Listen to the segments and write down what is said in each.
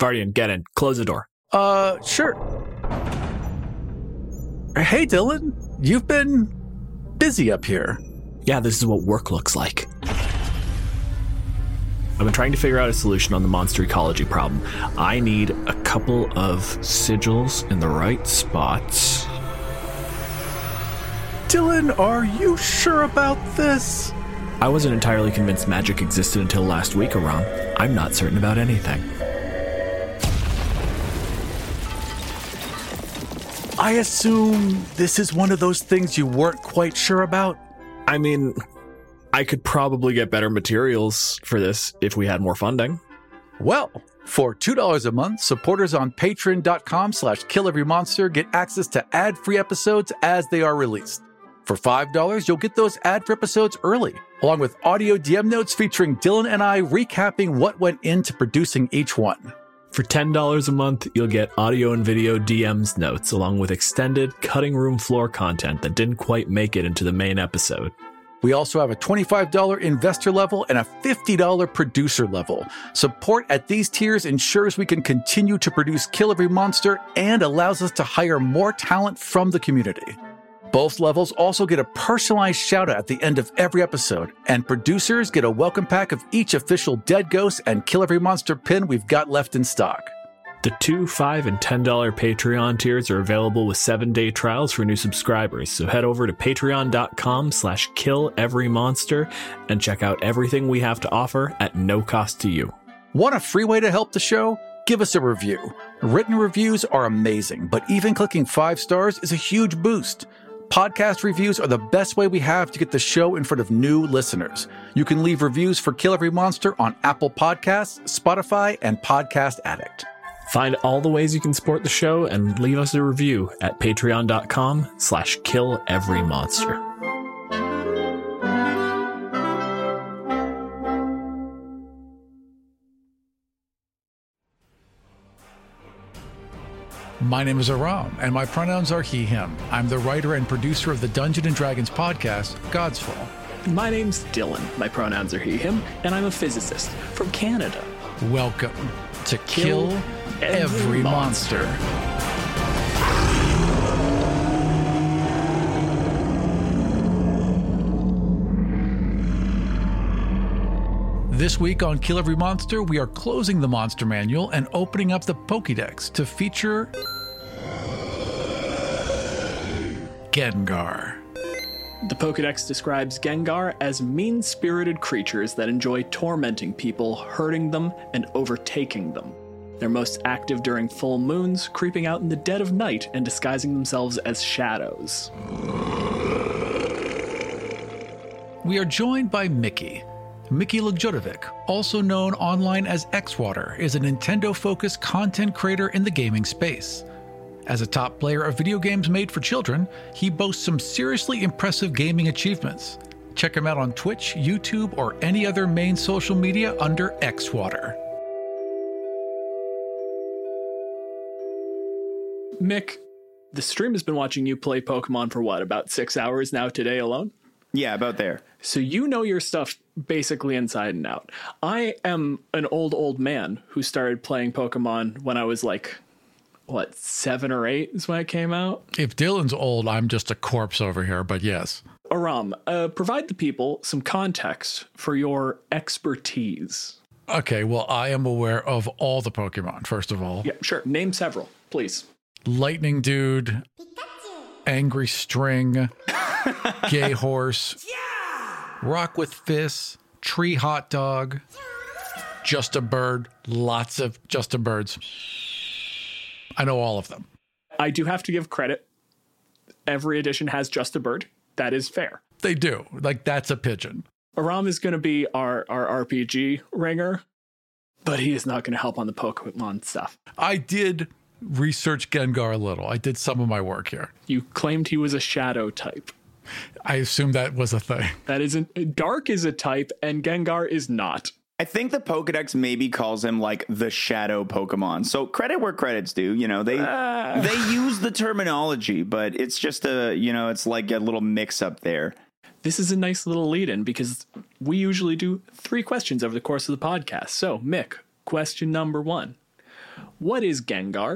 Vardian, get in. Close the door. Sure. Hey, Dylan. You've been busy up here. Yeah, this is what work looks like. I've been trying to figure out a solution on the monster ecology problem. I need a couple of sigils in the right spots. Dylan, are you sure about this? I wasn't entirely convinced magic existed until last week, Aram. I'm not certain about anything. I assume this is one of those things you weren't quite sure about? I mean, I could probably get better materials for this if we had more funding. Well, for $2 a month, supporters on patreon.com/KillEveryMonster get access to ad-free episodes as they are released. For $5, you'll get those ad-free episodes early, along with audio DM notes featuring Dylan and I recapping what went into producing each one. For $10 a month, you'll get audio and video DMs notes, along with extended cutting room floor content that didn't quite make it into the main episode. We also have a $25 investor level and a $50 producer level. Support at these tiers ensures we can continue to produce Kill Every Monster and allows us to hire more talent from the community. Both levels also get a personalized shout-out at the end of every episode, and producers get a welcome pack of each official Dead Ghost and Kill Every Monster pin we've got left in stock. The $2, $5, and $10 Patreon tiers are available with 7-day trials for new subscribers, so head over to patreon.com/KillEveryMonster and check out everything we have to offer at no cost to you. Want a free way to help the show? Give us a review. Written reviews are amazing, but even clicking 5 stars is a huge boost. Podcast reviews are the best way we have to get the show in front of new listeners. You can leave reviews for Kill Every Monster on Apple Podcasts, Spotify, and Podcast Addict. Find all the ways you can support the show and leave us a review at patreon.com/KillEveryMonster. My name is Aram, and my pronouns are he, him. I'm the writer and producer of the Dungeons & Dragons podcast, God's Fall. My name's Dylan. My pronouns are he, him, and I'm a physicist from Canada. Welcome to Kill Every Monster. This week on Kill Every Monster, we are closing the Monster Manual and opening up the Pokédex to feature Gengar. The Pokédex describes Gengar as mean-spirited creatures that enjoy tormenting people, hurting them, and overtaking them. They're most active during full moons, creeping out in the dead of night and disguising themselves as shadows. We are joined by Mickey. Mickey Lugjodovic, also known online as Xwater, is a Nintendo-focused content creator in the gaming space. As a top player of video games made for children, he boasts some seriously impressive gaming achievements. Check him out on Twitch, YouTube, or any other main social media under Xwater. Mick, the stream has been watching you play Pokemon for what, about 6 hours now today alone? Yeah, about there. So you know your stuff basically inside and out. I am an old man who started playing Pokemon when I was like, 7 or 8 is when it came out? If Dylan's old, I'm just a corpse over here, but yes. Aram, provide the people some context for your expertise. Okay, well, I am aware of all the Pokemon, first of all. Yeah, sure. Name several, please. Lightning Dude, Angry String, Gay Horse, Rock with Fists, Tree Hot Dog, Just a Bird, lots of Just a Birds. I know all of them. I do have to give credit. Every edition has Just a Bird. That is fair. They do. Like, that's a pigeon. Aram is going to be our RPG ringer, but he is not going to help on the Pokemon stuff. I did research Gengar a little. I did some of my work here. You claimed he was a shadow type. I assume that was a thing. That isn't. Dark is a type, and Gengar is not. I think the Pokedex maybe calls him like the shadow Pokemon. So credit where credit's due. You know, they use the terminology, but it's just it's like a little mix up there. This is a nice little lead in because we usually do 3 questions over the course of the podcast. So, Mick, question number 1. What is Gengar?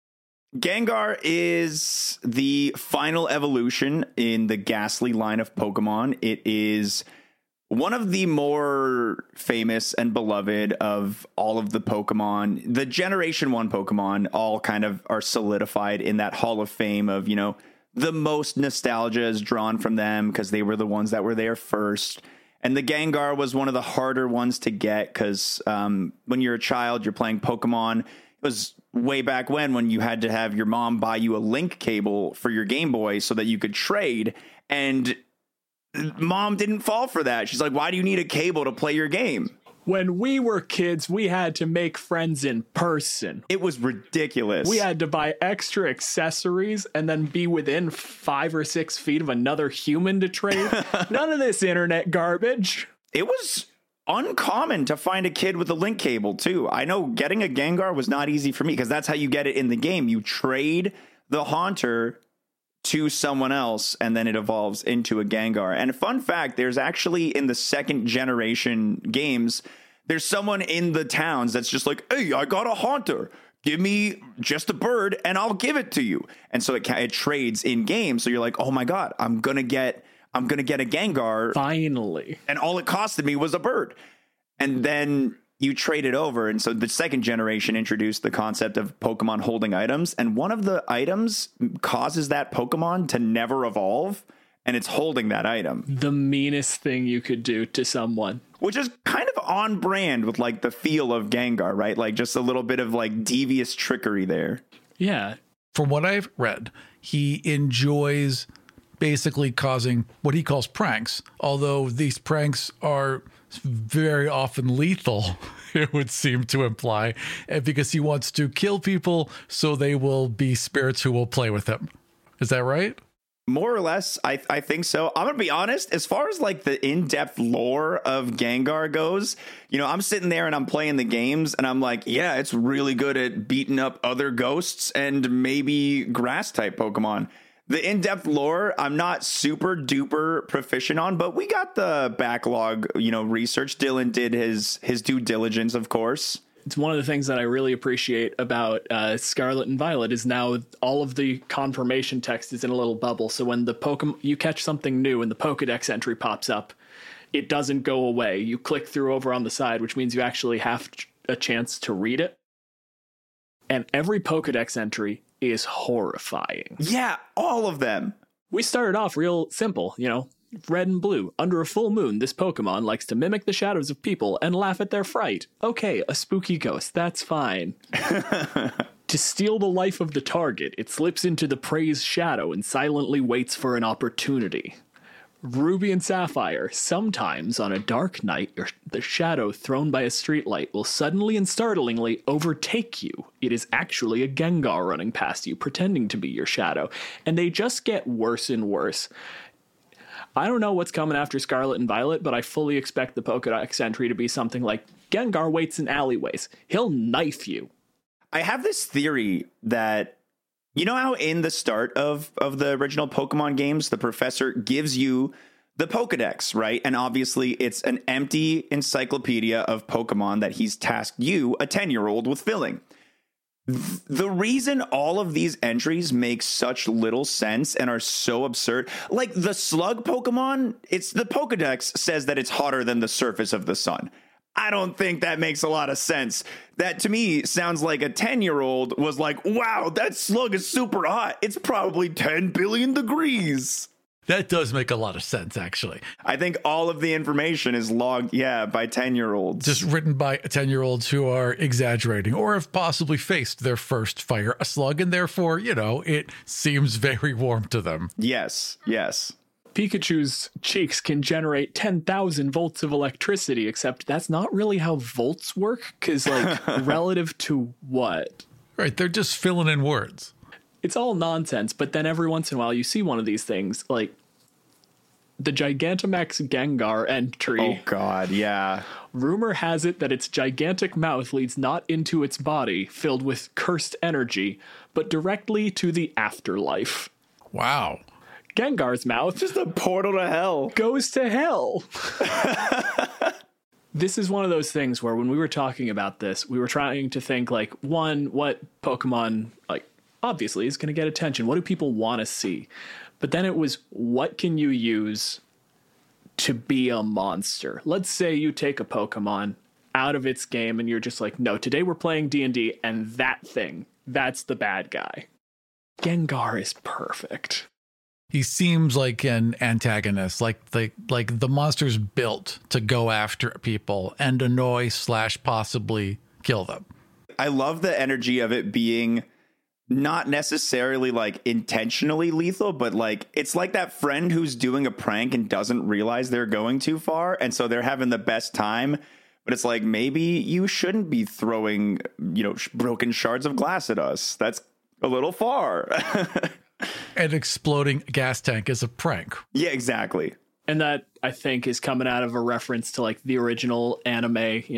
Gengar is the final evolution in the Ghastly line of Pokemon. It is one of the more famous and beloved of all of the Pokemon. The Generation 1 Pokemon all kind of are solidified in that Hall of Fame of, the most nostalgia is drawn from them because they were the ones that were there first. And the Gengar was one of the harder ones to get because when you're a child, you're playing Pokemon. It was way back when you had to have your mom buy you a link cable for your Game Boy so that you could trade. And Mom didn't fall for that. She's like, why do you need a cable to play your game? When we were kids, we had to make friends in person. It was ridiculous. We had to buy extra accessories and then be within 5 or 6 feet of another human to trade. None of this internet garbage. It was uncommon to find a kid with a link cable, too. I know getting a Gengar was not easy for me because that's how you get it in the game. You trade the Haunter to someone else, and then it evolves into a Gengar. And a fun fact, there's actually in the second generation games, there's someone in the towns that's just like, hey, I got a Haunter. Give me just a bird and I'll give it to you. And so it trades in game. So you're like, oh my God, I'm gonna get a Gengar. Finally. And all it costed me was a bird. And then you trade it over. And so the second generation introduced the concept of Pokemon holding items. And one of the items causes that Pokemon to never evolve. And it's holding that item. The meanest thing you could do to someone. Which is kind of on brand with like the feel of Gengar, right? Like just a little bit of like devious trickery there. Yeah. From what I've read, he enjoys basically causing what he calls pranks. Although these pranks are very often lethal, it would seem to imply, because he wants to kill people so they will be spirits who will play with him. Is that right? More or less, I think so. I'm going to be honest, as far as like the in-depth lore of Gengar goes, I'm sitting there and I'm playing the games and I'm like, yeah, it's really good at beating up other ghosts and maybe grass type Pokemon. The in-depth lore, I'm not super duper proficient on, but we got the backlog, research. Dylan did his due diligence, of course. It's one of the things that I really appreciate about Scarlet and Violet is now all of the confirmation text is in a little bubble. So when the you catch something new and the Pokedex entry pops up, it doesn't go away. You click through over on the side, which means you actually have a chance to read it. And every Pokedex entry is horrifying. Yeah, all of them. We started off real simple, red and blue. Under a full moon, this Pokemon likes to mimic the shadows of people and laugh at their fright. Okay, a spooky ghost, that's fine. To steal the life of the target, it slips into the prey's shadow and silently waits for an opportunity. Ruby and Sapphire, sometimes on a dark night, the shadow thrown by a streetlight will suddenly and startlingly overtake you. It is actually a Gengar running past you, pretending to be your shadow. And they just get worse and worse. I don't know what's coming after Scarlet and Violet, but I fully expect the Pokedex entry to be something like, Gengar waits in alleyways. He'll knife you. I have this theory that, how in the start of the original Pokemon games, the professor gives you the Pokedex, right? And obviously it's an empty encyclopedia of Pokemon that he's tasked you, a 10-year-old, with filling. The reason all of these entries make such little sense and are so absurd, like the slug Pokemon, it's the Pokedex says that it's hotter than the surface of the sun. I don't think that makes a lot of sense. That to me sounds like a 10-year-old was like, wow, that slug is super hot. It's probably 10 billion degrees. That does make a lot of sense, actually. I think all of the information is logged, by 10-year-olds. Just written by 10-year-olds who are exaggerating or have possibly faced their first fire a slug, and therefore, it seems very warm to them. Yes. Pikachu's cheeks can generate 10,000 volts of electricity, except that's not really how volts work, because, relative to what? Right, they're just filling in words. It's all nonsense, but then every once in a while you see one of these things, like the Gigantamax Gengar entry. Oh, God, yeah. Rumor has it that its gigantic mouth leads not into its body, filled with cursed energy, but directly to the afterlife. Wow. Gengar's mouth, just a portal to hell, goes to hell. This is one of those things where when we were talking about this, we were trying to think like, one, what Pokemon, like, obviously is going to get attention. What do people want to see? But then it was, what can you use to be a monster? Let's say you take a Pokemon out of its game and you're just like, no, today we're playing D&D and that thing, that's the bad guy. Gengar is perfect. He seems like an antagonist, like the monster's built to go after people and annoy / possibly kill them. I love the energy of it being not necessarily like intentionally lethal, but like it's like that friend who's doing a prank and doesn't realize they're going too far. And so they're having the best time. But it's like, maybe you shouldn't be throwing, broken shards of glass at us. That's a little far. An exploding gas tank is a prank. Yeah, exactly. And that, I think, is coming out of a reference to like the original anime,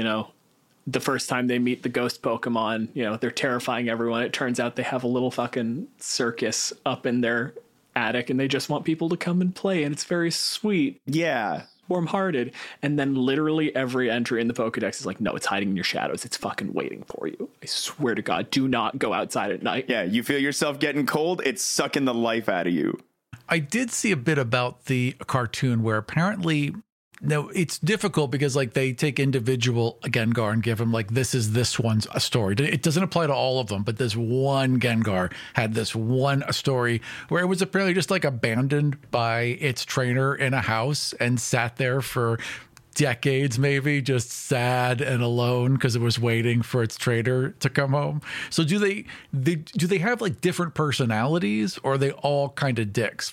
the first time they meet the ghost Pokemon, they're terrifying everyone. It turns out they have a little fucking circus up in their attic and they just want people to come and play. And it's very sweet. Yeah. Warm-hearted. And then literally every entry in the Pokedex is like, no, it's hiding in your shadows. It's fucking waiting for you. I swear to God, do not go outside at night. Yeah, you feel yourself getting cold, it's sucking the life out of you. I did see a bit about the cartoon where apparently, no, it's difficult because like they take individual Gengar and give them like, this one's a story. It doesn't apply to all of them, but this one Gengar had this one story where it was apparently just like abandoned by its trainer in a house and sat there for decades, maybe just sad and alone because it was waiting for its trainer to come home. So do they have like different personalities, or are they all kind of dicks?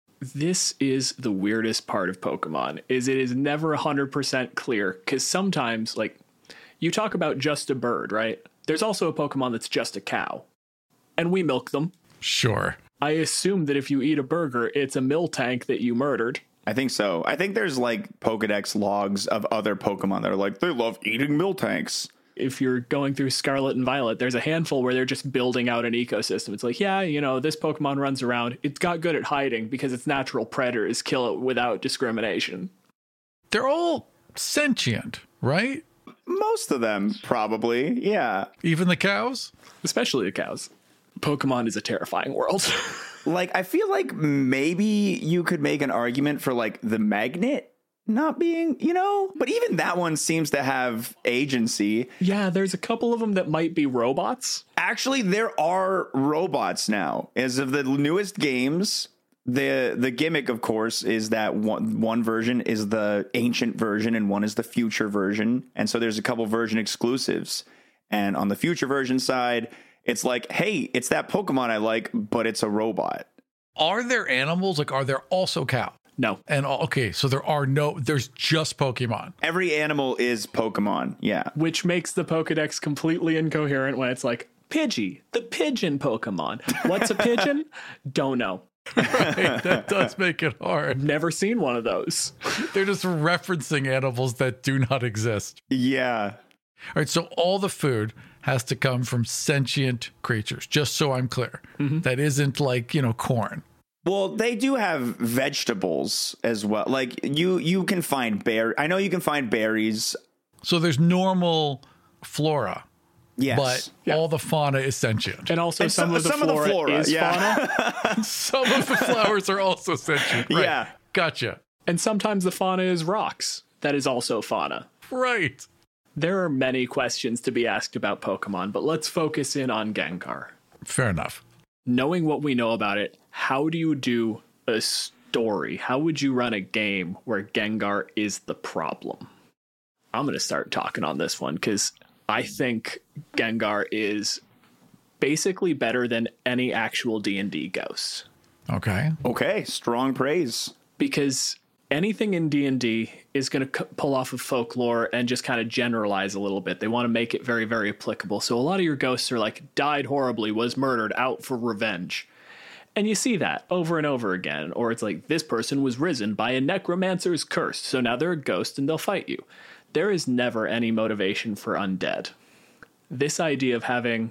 This is the weirdest part of Pokemon, is it is never 100% clear, because sometimes, like, you talk about just a bird, right? There's also a Pokemon that's just a cow, and we milk them. Sure. I assume that if you eat a burger, it's a Miltank that you murdered. I think so. I think there's, like, Pokedex logs of other Pokemon that are like, they love eating Miltanks. If you're going through Scarlet and Violet, there's a handful where they're just building out an ecosystem. It's like, yeah, this Pokemon runs around. It's got good at hiding because its natural predators kill it without discrimination. They're all sentient, right? Most of them, probably, yeah. Even the cows? Especially the cows. Pokemon is a terrifying world. Like, I feel like maybe you could make an argument for, like, the magnet not being, but even that one seems to have agency. Yeah, there's a couple of them that might be robots. Actually, there are robots now. As of the newest games, the gimmick, of course, is that one version is the ancient version and one is the future version. And so there's a couple version exclusives. And on the future version side, it's like, hey, it's that Pokemon I like, but it's a robot. Are there animals? Like, are there also cows? No. And okay, so there's just Pokemon. Every animal is Pokemon, yeah. Which makes the Pokedex completely incoherent when it's like, Pidgey, the pigeon Pokemon. What's a pigeon? Don't know. Right, that does make it hard. Never seen one of those. They're just referencing animals that do not exist. Yeah. All right, so all the food has to come from sentient creatures, just so I'm clear. Mm-hmm. That isn't like, corn. Well, they do have vegetables as well. Like you can find I know you can find berries. So there's normal flora. Yes. But all the fauna is sentient. And also some of the flora is fauna. Some of the flowers are also sentient. Right. Yeah. Gotcha. And sometimes the fauna is rocks. That is also fauna. Right. There are many questions to be asked about Pokemon, but let's focus in on Gengar. Fair enough. Knowing what we know about it, how do you do a story? How would you run a game where Gengar is the problem? I'm going to start talking on this one because I think Gengar is basically better than any actual D&D ghost. Okay. Okay, strong praise. Because anything in D&D is going to pull off of folklore and just kind of generalize a little bit. They want to make it very, very applicable. So a lot of your ghosts are like, died horribly, was murdered, out for revenge. And you see that over and over again. Or it's like, this person was risen by a necromancer's curse, so now they're a ghost and they'll fight you. There is never any motivation for undead. This idea of having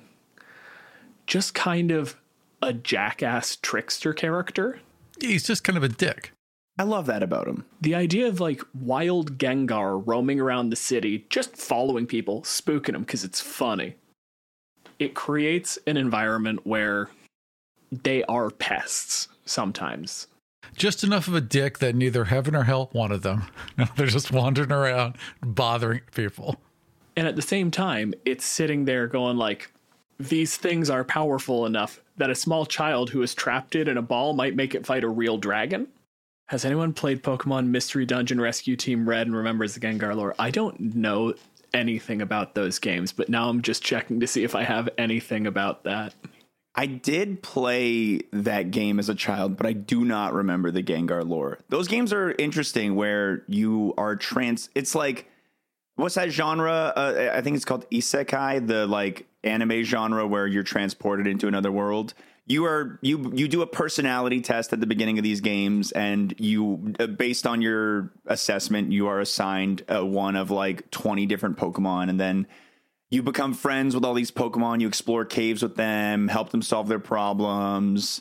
just kind of a jackass trickster character. He's just kind of a dick. I love that about him. The idea of like wild Gengar roaming around the city, just following people, spooking them because it's funny. It creates an environment where they are pests sometimes. Just enough of a dick that neither heaven or hell wanted them. No, they're just wandering around, bothering people. And at the same time, it's sitting there going like, these things are powerful enough that a small child who is trapped in a ball might make it fight a real dragon. Has anyone played Pokemon Mystery Dungeon Rescue Team Red and remembers the Gengar lore? I don't know anything about those games, but now I'm just checking to see if I have anything about that. I did play that game as a child, but I do not remember the Gengar lore. Those games are interesting where you are it's like, what's that genre? I think it's called Isekai, the like anime genre where you're transported into another world. You do a personality test at the beginning of these games, and you, based on your assessment, you are assigned one of like 20 different Pokemon, and then you become friends with all these Pokemon. You explore caves with them, help them solve their problems,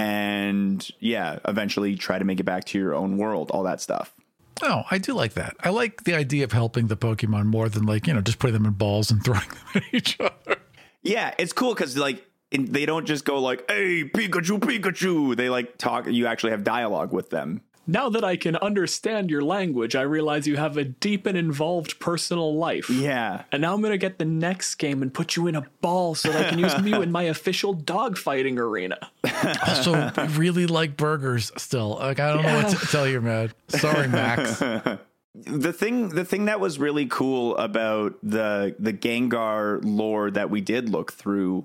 and yeah, eventually try to make it back to your own world, all that stuff. Oh, I do like that. I like the idea of helping the Pokemon more than like, just putting them in balls and throwing them at each other. Yeah, it's cool because like they don't just go like, hey, Pikachu, Pikachu. They like talk. You actually have dialogue with them. Now that I can understand your language, I realize you have a deep and involved personal life. Yeah. And now I'm going to get the next game and put you in a ball so that I can use you in my official dogfighting arena. Also, I really like burgers still. Like, I don't know what to tell you, man. Sorry, Max. The thing that was really cool about the Gengar lore that we did look through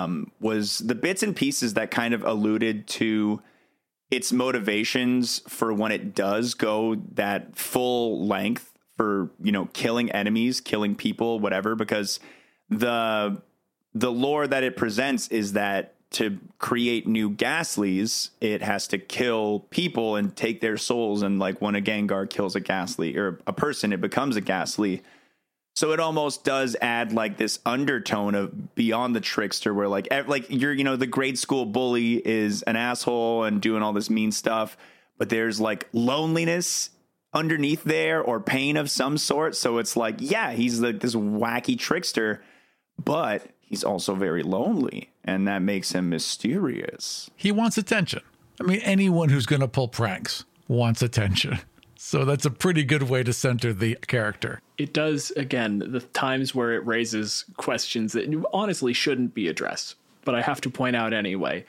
was the bits and pieces that kind of alluded to its motivations for when it does go that full length for, killing enemies, killing people, whatever, because the lore that it presents is that to create new Gastlys, it has to kill people and take their souls. And like when a Gengar kills a Gastly or a person, it becomes a Gastly. So it almost does add like this undertone of beyond the trickster where like you're, the grade school bully is an asshole and doing all this mean stuff, but there's like loneliness underneath there or pain of some sort. So it's like, yeah, he's like this wacky trickster, but he's also very lonely, and that makes him mysterious. He wants attention. I mean, anyone who's going to pull pranks wants attention. So that's a pretty good way to center the character. It does, again, the times where it raises questions that honestly shouldn't be addressed, but I have to point out anyway.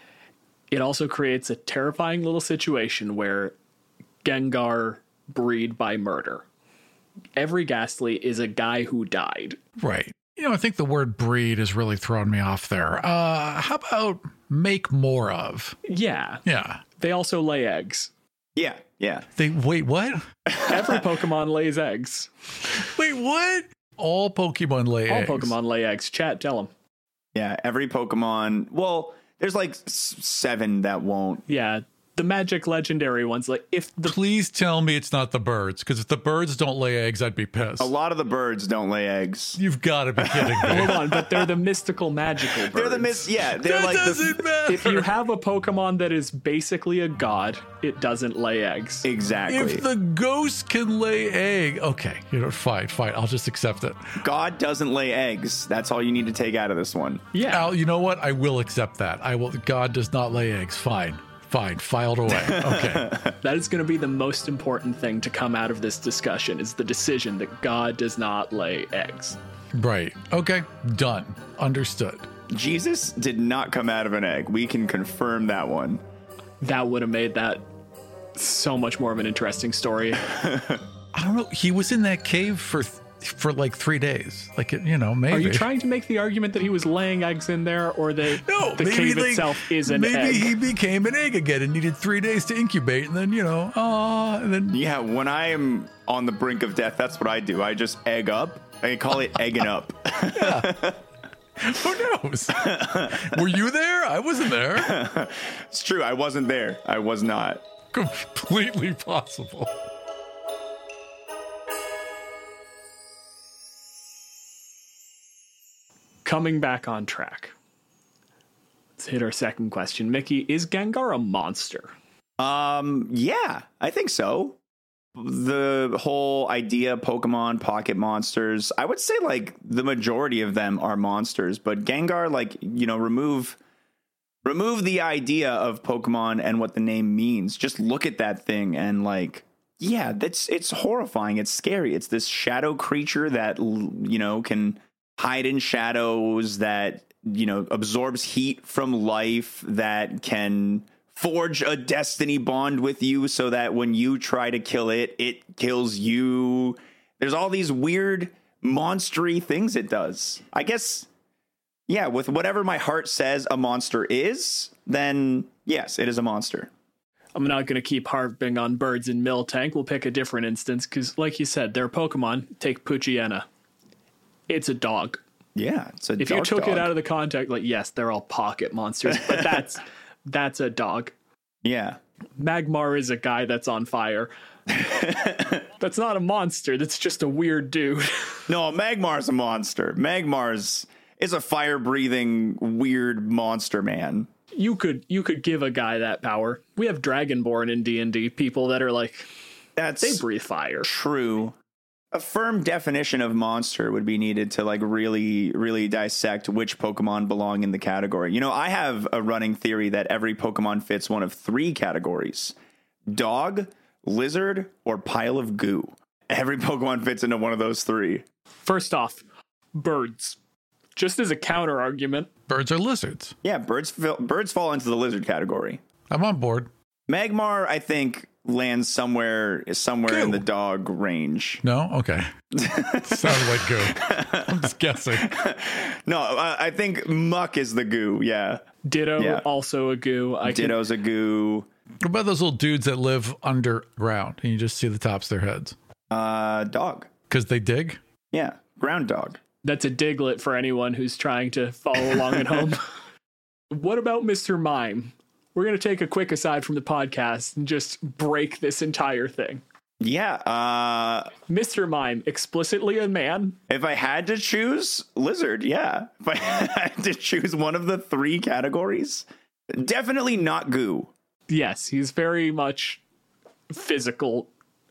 It also creates a terrifying little situation where Gengar breed by murder. Every Gastly is a guy who died. Right. I think the word breed has really thrown me off there. How about make more of? Yeah. Yeah. They also lay eggs. Yeah. Yeah. Wait, what? Every Pokemon lays eggs. Wait, what? All Pokemon lay eggs. All Pokemon lay eggs. Chat, tell them. Yeah. Every Pokemon. Well, there's like 7 that won't. Yeah. The magic legendary ones, like Please tell me it's not the birds, because if the birds don't lay eggs, I'd be pissed. A lot of the birds don't lay eggs. You've got to be kidding me. Hold on, but they're the mystical magical birds. They're they're that like doesn't matter. If you have a Pokemon that is basically a god, it doesn't lay eggs. Exactly. If the ghost can lay egg, okay, fine, I'll just accept it. God doesn't lay eggs. That's all you need to take out of this one. Yeah. Al, you know what? I will accept that. God does not lay eggs. Fine, filed away. Okay. That is going to be the most important thing to come out of this discussion, is the decision that God does not lay eggs. Right. Okay. Done. Understood. Jesus did not come out of an egg. We can confirm that one. That would have made that so much more of an interesting story. I don't know. He was in that cave for like 3 days. Like, maybe. Are you trying to make the argument that he was laying eggs in there, or that the cave itself is an egg? Maybe he became an egg again and needed 3 days to incubate, and then, and then... Yeah, when I am on the brink of death, that's what I do. I just egg up. I call it egging up. Yeah. Who knows? Were you there? I wasn't there. It's true. I wasn't there. I was not. Completely possible. Coming back on track. Let's hit our second question. Mickey, is Gengar a monster? Yeah, I think so. The whole idea of Pokemon pocket monsters, I would say like the majority of them are monsters, but Gengar, like, you know, remove the idea of Pokemon and what the name means. Just look at that thing and like, yeah, it's horrifying. It's scary. It's this shadow creature that, you know, can hide in shadows, that, you know, absorbs heat from life, that can forge a destiny bond with you so that when you try to kill it, it kills you. There's all these weird monstery things it does. I guess, yeah, with whatever my heart says a monster is, then yes, it is a monster. I'm not going to keep harping on birds in Miltank. We'll pick a different instance because, like you said, they're Pokemon. Take Poochyena. It's a dog. Yeah, it's a If you took it out of the context, like, yes, they're all pocket monsters, but that's a dog. Yeah. Magmar is a guy that's on fire. That's not a monster. That's just a weird dude. No, Magmar's a monster. Magmar's is a fire-breathing, weird monster man. You could give a guy that power. We have Dragonborn in D&D, people that are like, they breathe fire. True. A firm definition of monster would be needed to like really, really dissect which Pokemon belong in the category. You know, I have a running theory that every Pokemon fits one of three categories: dog, lizard, or pile of goo. Every Pokemon fits into one of those three. First off, birds. Just as a counter argument. Birds are lizards. Yeah, birds fall into the lizard category. I'm on board. Magmar, I think, lands somewhere in the dog range. No? Okay. Sounded like goo. I'm just guessing. No, I think muck is the goo, yeah. Ditto, also a goo. Ditto's a goo. What about those little dudes that live underground and you just see the tops of their heads? Dog. Because they dig? Yeah, ground dog. That's a Diglett for anyone who's trying to follow along at home. What about Mr. Mime? We're going to take a quick aside from the podcast and just break this entire thing. Yeah. Mr. Mime, explicitly a man? If I had to choose, lizard, yeah. If I had to choose one of the three categories, definitely not goo. Yes, he's very much physical,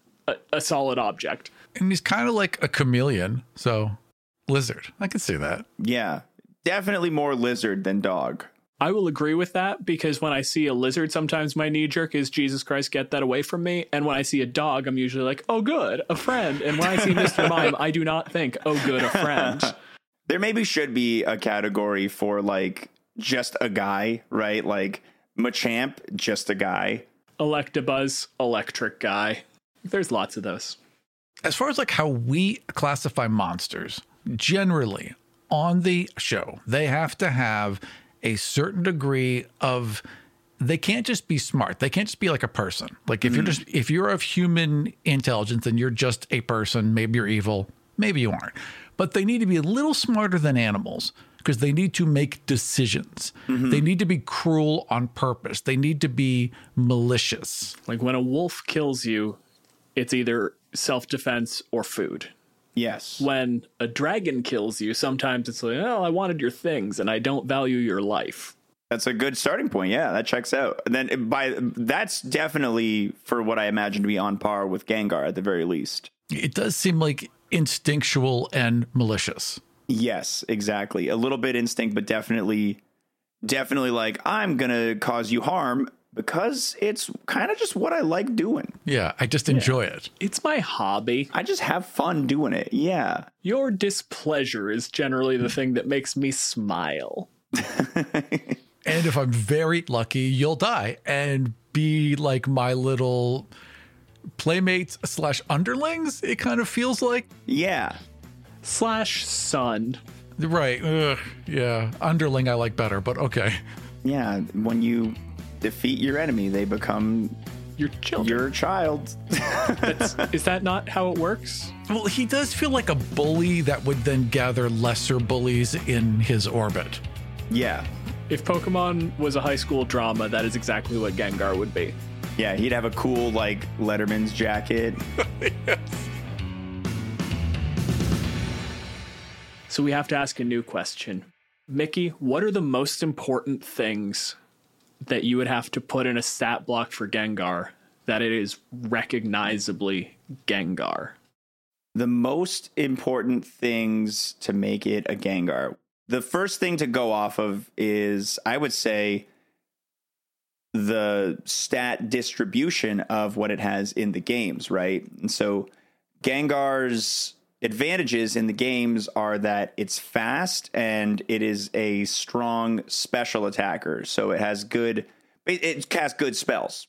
a solid object. And he's kind of like a chameleon, so lizard. I can see that. Yeah, definitely more lizard than dog. I will agree with that, because when I see a lizard, sometimes my knee jerk is, Jesus Christ, get that away from me. And when I see a dog, I'm usually like, oh, good, a friend. And when I see Mr. Mime, I do not think, oh, good, a friend. There maybe should be a category for like just a guy, right? Like Machamp, just a guy. Electabuzz, electric guy. There's lots of those. As far as like how we classify monsters, generally on the show, they have to have a certain degree of, they can't just be smart. They can't just be like a person. Like if you're of human intelligence, then you're just a person. Maybe you're evil. Maybe you aren't. But they need to be a little smarter than animals because they need to make decisions. They need to be cruel on purpose. They need to be malicious. Like when a wolf kills you, it's either self-defense or food. Yes. When a dragon kills you, sometimes it's like, oh, I wanted your things and I don't value your life. That's a good starting point. Yeah, that checks out. And then that's definitely for what I imagine to be on par with Gengar at the very least. It does seem like instinctual and malicious. Yes, exactly. A little bit instinct, but definitely like, I'm going to cause you harm because it's kind of just what I like doing. Yeah, I just enjoy it. It's my hobby. I just have fun doing it. Yeah. Your displeasure is generally the thing that makes me smile. And if I'm very lucky, you'll die and be like my little playmates / underlings, it kind of feels like. Yeah. / son. Right. Ugh, yeah. Underling I like better, but okay. Yeah. When you defeat your enemy, they become your children. Your child. Is that not how it works? Well, he does feel like a bully that would then gather lesser bullies in his orbit. Yeah. If Pokemon was a high school drama, that is exactly what Gengar would be. Yeah, he'd have a cool, like, Letterman's jacket. Yes. So we have to ask a new question. Mickey, what are the most important things that you would have to put in a stat block for Gengar that it is recognizably Gengar? The most important things to make it a Gengar. The first thing to go off of is, I would say, the stat distribution of what it has in the games, right? And so Gengar's advantages in the games are that it's fast and it is a strong special attacker. So it casts good spells.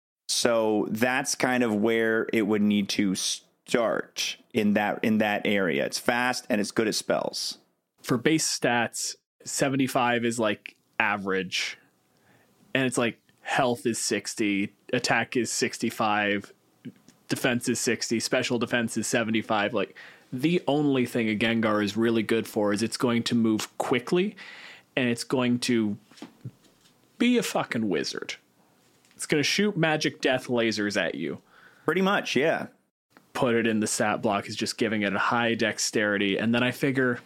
So that's kind of where it would need to start in that area. It's fast and it's good at spells. For base stats, 75 is like average. And it's like health is 60, attack is 65, defense is 60, special defense is 75. Like, the only thing a Gengar is really good for is it's going to move quickly and it's going to be a fucking wizard. It's going to shoot magic death lasers at you. Pretty much, yeah. Put it in the stat block is just giving it a high dexterity. And then I figure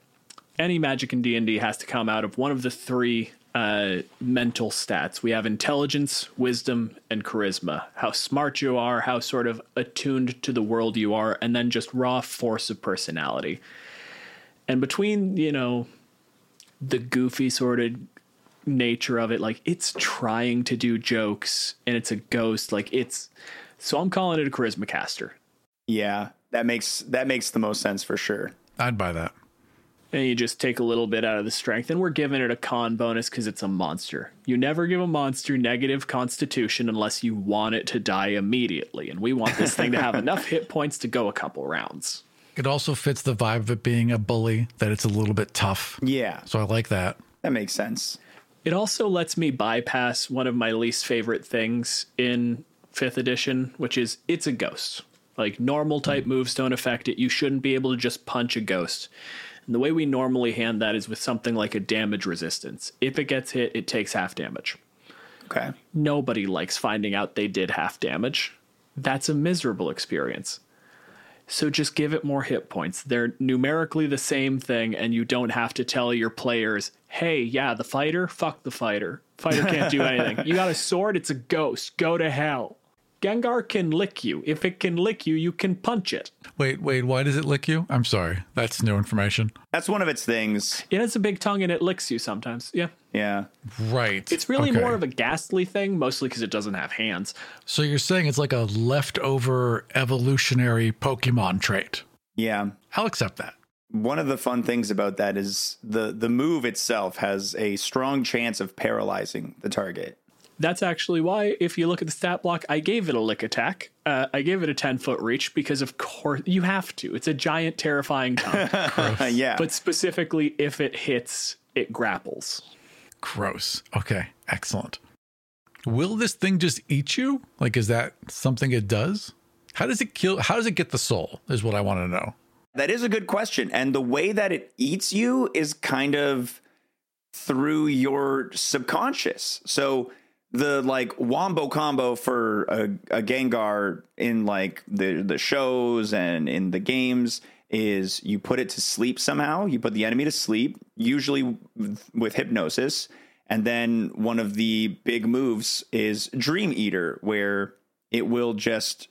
any magic in D&D has to come out of one of the three mental stats. We have intelligence, wisdom, and charisma. How smart you are, how sort of attuned to the world you are, and then just raw force of personality. And between, you know, the goofy sort of nature of it, like, it's trying to do jokes and it's a ghost, like, it's, so I'm calling it a charisma caster. Yeah, that makes the most sense for sure. I'd buy that. And you just take a little bit out of the strength, and we're giving it a con bonus because it's a monster. You never give a monster negative constitution unless you want it to die immediately, and we want this thing to have enough hit points to go a couple rounds. It also fits the vibe of it being a bully, that it's a little bit tough. Yeah. So I like that. That makes sense. It also lets me bypass one of my least favorite things in 5th edition, which is it's a ghost. Like, normal type moves don't affect it. You shouldn't be able to just punch a ghost. And the way we normally hand that is with something like a damage resistance. If it gets hit, it takes half damage. Okay. Nobody likes finding out they did half damage. That's a miserable experience. So just give it more hit points. They're numerically the same thing, and you don't have to tell your players, hey, yeah, the fighter, fuck the fighter. Fighter can't do anything. You got a sword, it's a ghost. Go to hell. Gengar can lick you. If it can lick you, you can punch it. Wait, why does it lick you? I'm sorry. That's new information. That's one of its things. It has a big tongue and it licks you sometimes. Yeah. Yeah. Right. It's really more of a ghastly thing, mostly because it doesn't have hands. So you're saying it's like a leftover evolutionary Pokemon trait. Yeah. I'll accept that. One of the fun things about that is the move itself has a strong chance of paralyzing the target. That's actually why, if you look at the stat block, I gave it a lick attack. I gave it a 10-foot reach because, of course, you have to. It's a giant, terrifying tongue. Yeah. But specifically, if it hits, it grapples. Gross. Okay, excellent. Will this thing just eat you? Like, is that something it does? How does it kill? How does it get the soul is what I want to know. That is a good question. And the way that it eats you is kind of through your subconscious. So the like wombo combo for a Gengar in like the shows and in the games is you put it to sleep somehow. You put the enemy to sleep, usually with hypnosis. And then one of the big moves is Dream Eater, where it will just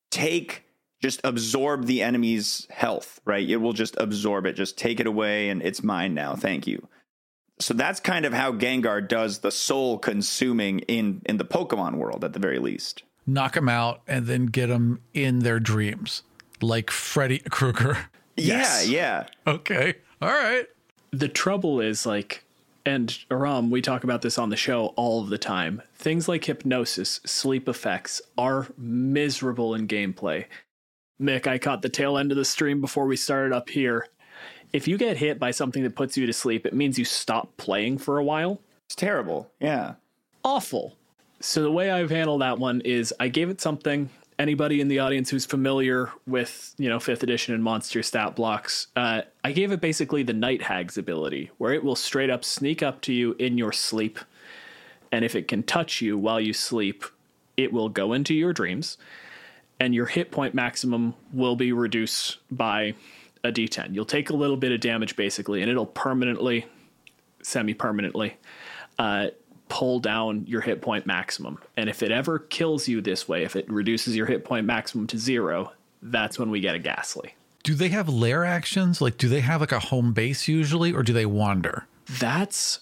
absorb the enemy's health, right? It will just absorb it, just take it away, and it's mine now. Thank you. So that's kind of how Gengar does the soul consuming in the Pokemon world, at the very least. Knock them out and then get them in their dreams, like Freddy Krueger. Yes. Yeah. Okay. All right. The trouble is, like, and Aram, we talk about this on the show all of the time. Things like hypnosis, sleep effects are miserable in gameplay. Mick, I caught the tail end of the stream before we started up here. If you get hit by something that puts you to sleep, it means you stop playing for a while. It's terrible. Yeah. Awful. So the way I've handled that one is I gave it something. Anybody in the audience who's familiar with, 5th edition and monster stat blocks, I gave it basically the Night Hag's ability, where it will straight up sneak up to you in your sleep. And if it can touch you while you sleep, it will go into your dreams. And your hit point maximum will be reduced by a D10. You'll take a little bit of damage basically, and it'll permanently, semi-permanently, pull down your hit point maximum. And if it ever kills you this way, if it reduces your hit point maximum to 0, that's when we get a Ghastly. Do they have lair actions? Like, do they have like a home base usually, or do they wander? That's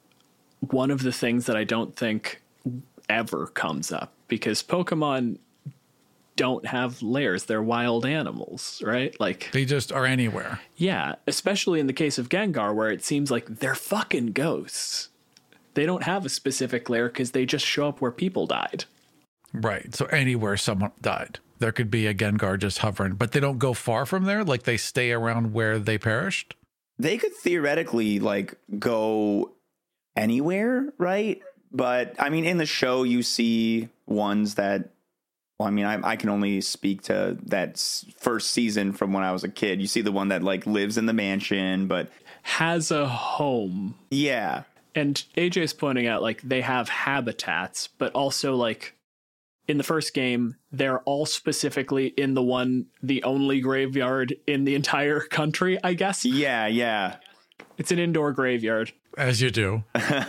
one of the things that I don't think ever comes up, because Pokemon don't have lairs. They're wild animals, right? Like, they just are anywhere. Yeah, especially in the case of Gengar, where it seems like they're fucking ghosts. They don't have a specific lair because they just show up where people died. Right. So anywhere someone died, there could be a Gengar just hovering, but they don't go far from there. Like, they stay around where they perished. They could theoretically like go anywhere, right? But I mean, in the show, you see ones that, well, I mean, I can only speak to that first season from when I was a kid. You see the one that like lives in the mansion, but has a home. Yeah. And AJ's pointing out, like, they have habitats, but also, like, in the first game, they're all specifically in the only graveyard in the entire country, I guess. Yeah. It's an indoor graveyard. As you do.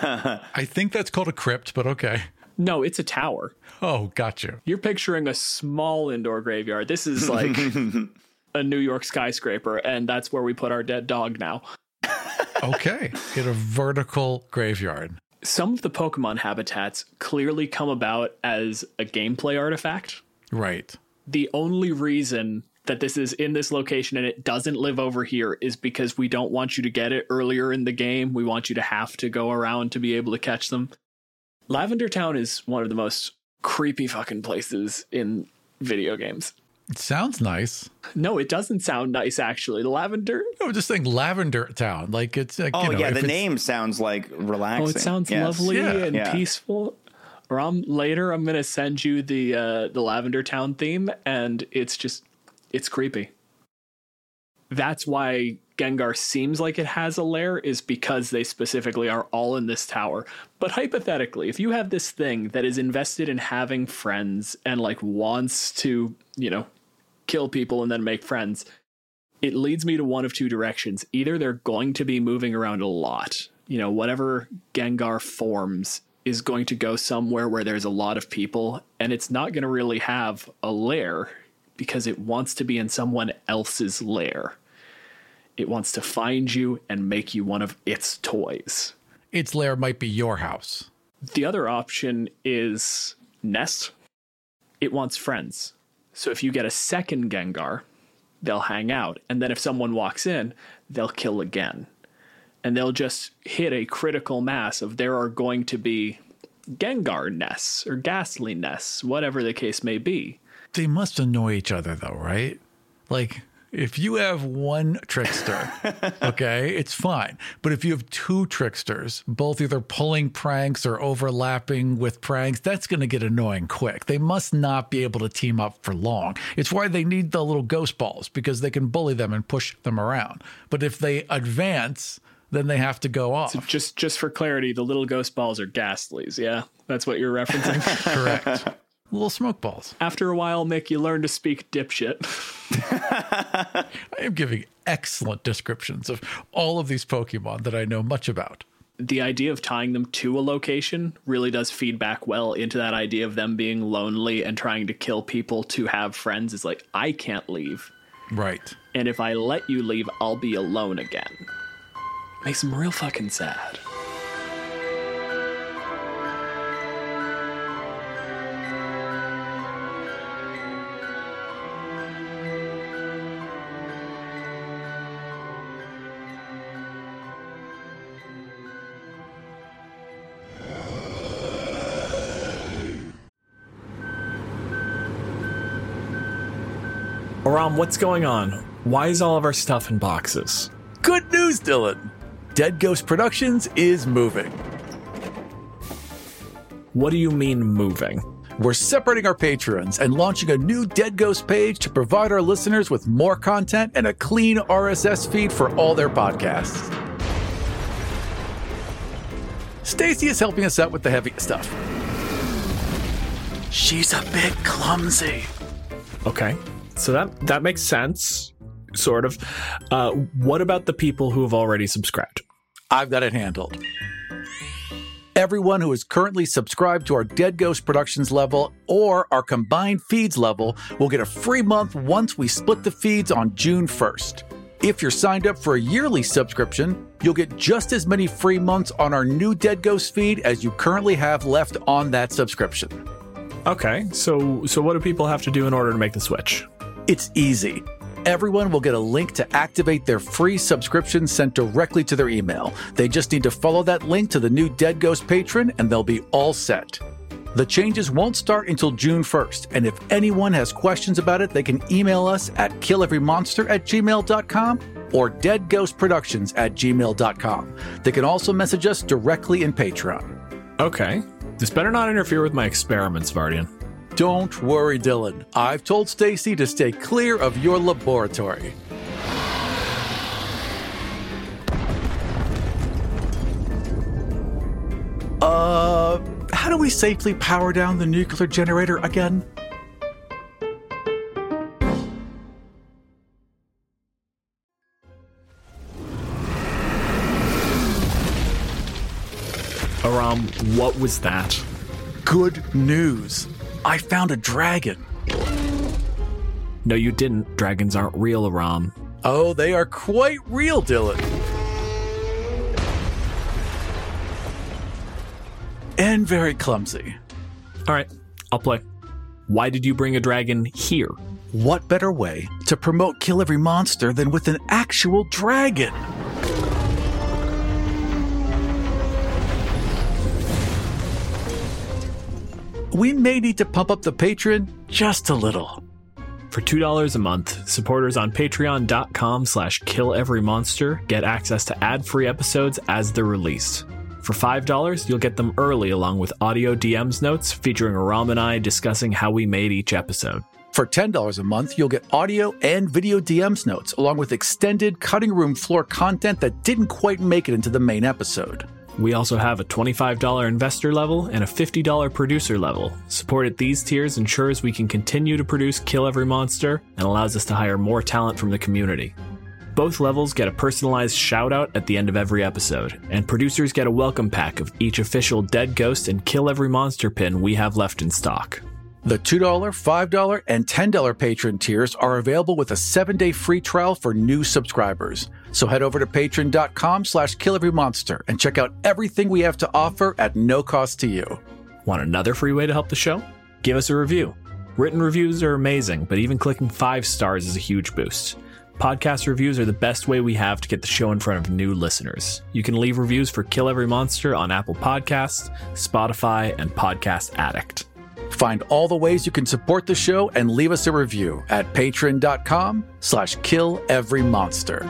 I think that's called a crypt, but okay. No, it's a tower. Oh, got you. You're picturing a small indoor graveyard. This is like a New York skyscraper, and that's where we put our dead dog now. Okay. In a vertical graveyard. Some of the Pokemon habitats clearly come about as a gameplay artifact. Right. The only reason that this is in this location and it doesn't live over here is because we don't want you to get it earlier in the game. We want you to have to go around to be able to catch them. Lavender Town is one of the most creepy fucking places in video games. It sounds nice. No, it doesn't sound nice, actually. Lavender? No, just think Lavender Town. Like, it's like, the name sounds like relaxing. Oh, it sounds lovely and peaceful. Later, I'm going to send you the Lavender Town theme, and it's creepy. That's why Gengar seems like it has a lair, is because they specifically are all in this tower. But hypothetically, if you have this thing that is invested in having friends and like wants to, kill people and then make friends, it leads me to one of two directions. Either they're going to be moving around a lot. Whatever Gengar forms is going to go somewhere where there's a lot of people, and it's not going to really have a lair because it wants to be in someone else's lair. It wants to find you and make you one of its toys. Its lair might be your house. The other option is nest. It wants friends. So if you get a second Gengar, they'll hang out. And then if someone walks in, they'll kill again. And they'll just hit a critical mass of there are going to be Gengar nests or Ghastly nests, whatever the case may be. They must annoy each other, though, right? Like, if you have one trickster, okay, it's fine. But if you have two tricksters, both either pulling pranks or overlapping with pranks, that's going to get annoying quick. They must not be able to team up for long. It's why they need the little ghost balls, because they can bully them and push them around. But if they advance, then they have to go off. So just for clarity, the little ghost balls are Ghastlies, yeah? That's what you're referencing? Correct. Little smoke balls. After a while, Mick, you learn to speak dipshit. I am giving excellent descriptions of all of these Pokemon that I know much about. The idea of tying them to a location really does feed back well into that idea of them being lonely and trying to kill people to have friends. It's like, I can't leave. Right. And if I let you leave, I'll be alone again. Makes them real fucking sad. Aram, what's going on? Why is all of our stuff in boxes? Good news, Dylan. Dead Ghost Productions is moving. What do you mean moving? We're separating our patrons and launching a new Dead Ghost page to provide our listeners with more content and a clean RSS feed for all their podcasts. Stacy is helping us out with the heavy stuff. She's a bit clumsy. Okay, so that makes sense, sort of. What about the people who have already subscribed? I've got it handled. Everyone who is currently subscribed to our Dead Ghost Productions level or our combined feeds level will get a free month once we split the feeds on June 1st. If you're signed up for a yearly subscription, you'll get just as many free months on our new Dead Ghost feed as you currently have left on that subscription. Okay, so what do people have to do in order to make the switch? It's easy. Everyone will get a link to activate their free subscription sent directly to their email. They just need to follow that link to the new Dead Ghost patron and they'll be all set. The changes won't start until June 1st, and if anyone has questions about it, they can email us at killeverymonster@gmail.com or deadghostproductions@gmail.com. They can also message us directly in Patreon. Okay, this better not interfere with my experiments, Vardian. Don't worry, Dylan. I've told Stacy to stay clear of your laboratory. How do we safely power down the nuclear generator again? Aram, what was that? Good news. I found a dragon. No, you didn't. Dragons aren't real, Aram. Oh, they are quite real, Dylan. And very clumsy. All right, I'll play. Why did you bring a dragon here? What better way to promote Kill Every Monster than with an actual dragon? We may need to pump up the Patreon just a little. For $2 a month, supporters on patreon.com/killeverymonster get access to ad-free episodes as they're released. For $5, you'll get them early along with audio DMs notes featuring Aram and I discussing how we made each episode. For $10 a month, you'll get audio and video DMs notes along with extended cutting room floor content that didn't quite make it into the main episode. We also have a $25 investor level and a $50 producer level. Support at these tiers ensures we can continue to produce Kill Every Monster and allows us to hire more talent from the community. Both levels get a personalized shout-out at the end of every episode, and producers get a welcome pack of each official Dead Ghost and Kill Every Monster pin we have left in stock. The $2, $5, and $10 patron tiers are available with a 7-day free trial for new subscribers. So head over to patreon.com/killeverymonster and check out everything we have to offer at no cost to you. Want another free way to help the show? Give us a review. Written reviews are amazing, but even clicking 5 stars is a huge boost. Podcast reviews are the best way we have to get the show in front of new listeners. You can leave reviews for Kill Every Monster on Apple Podcasts, Spotify, and Podcast Addict. Find all the ways you can support the show and leave us a review at patreon.com/killeverymonster.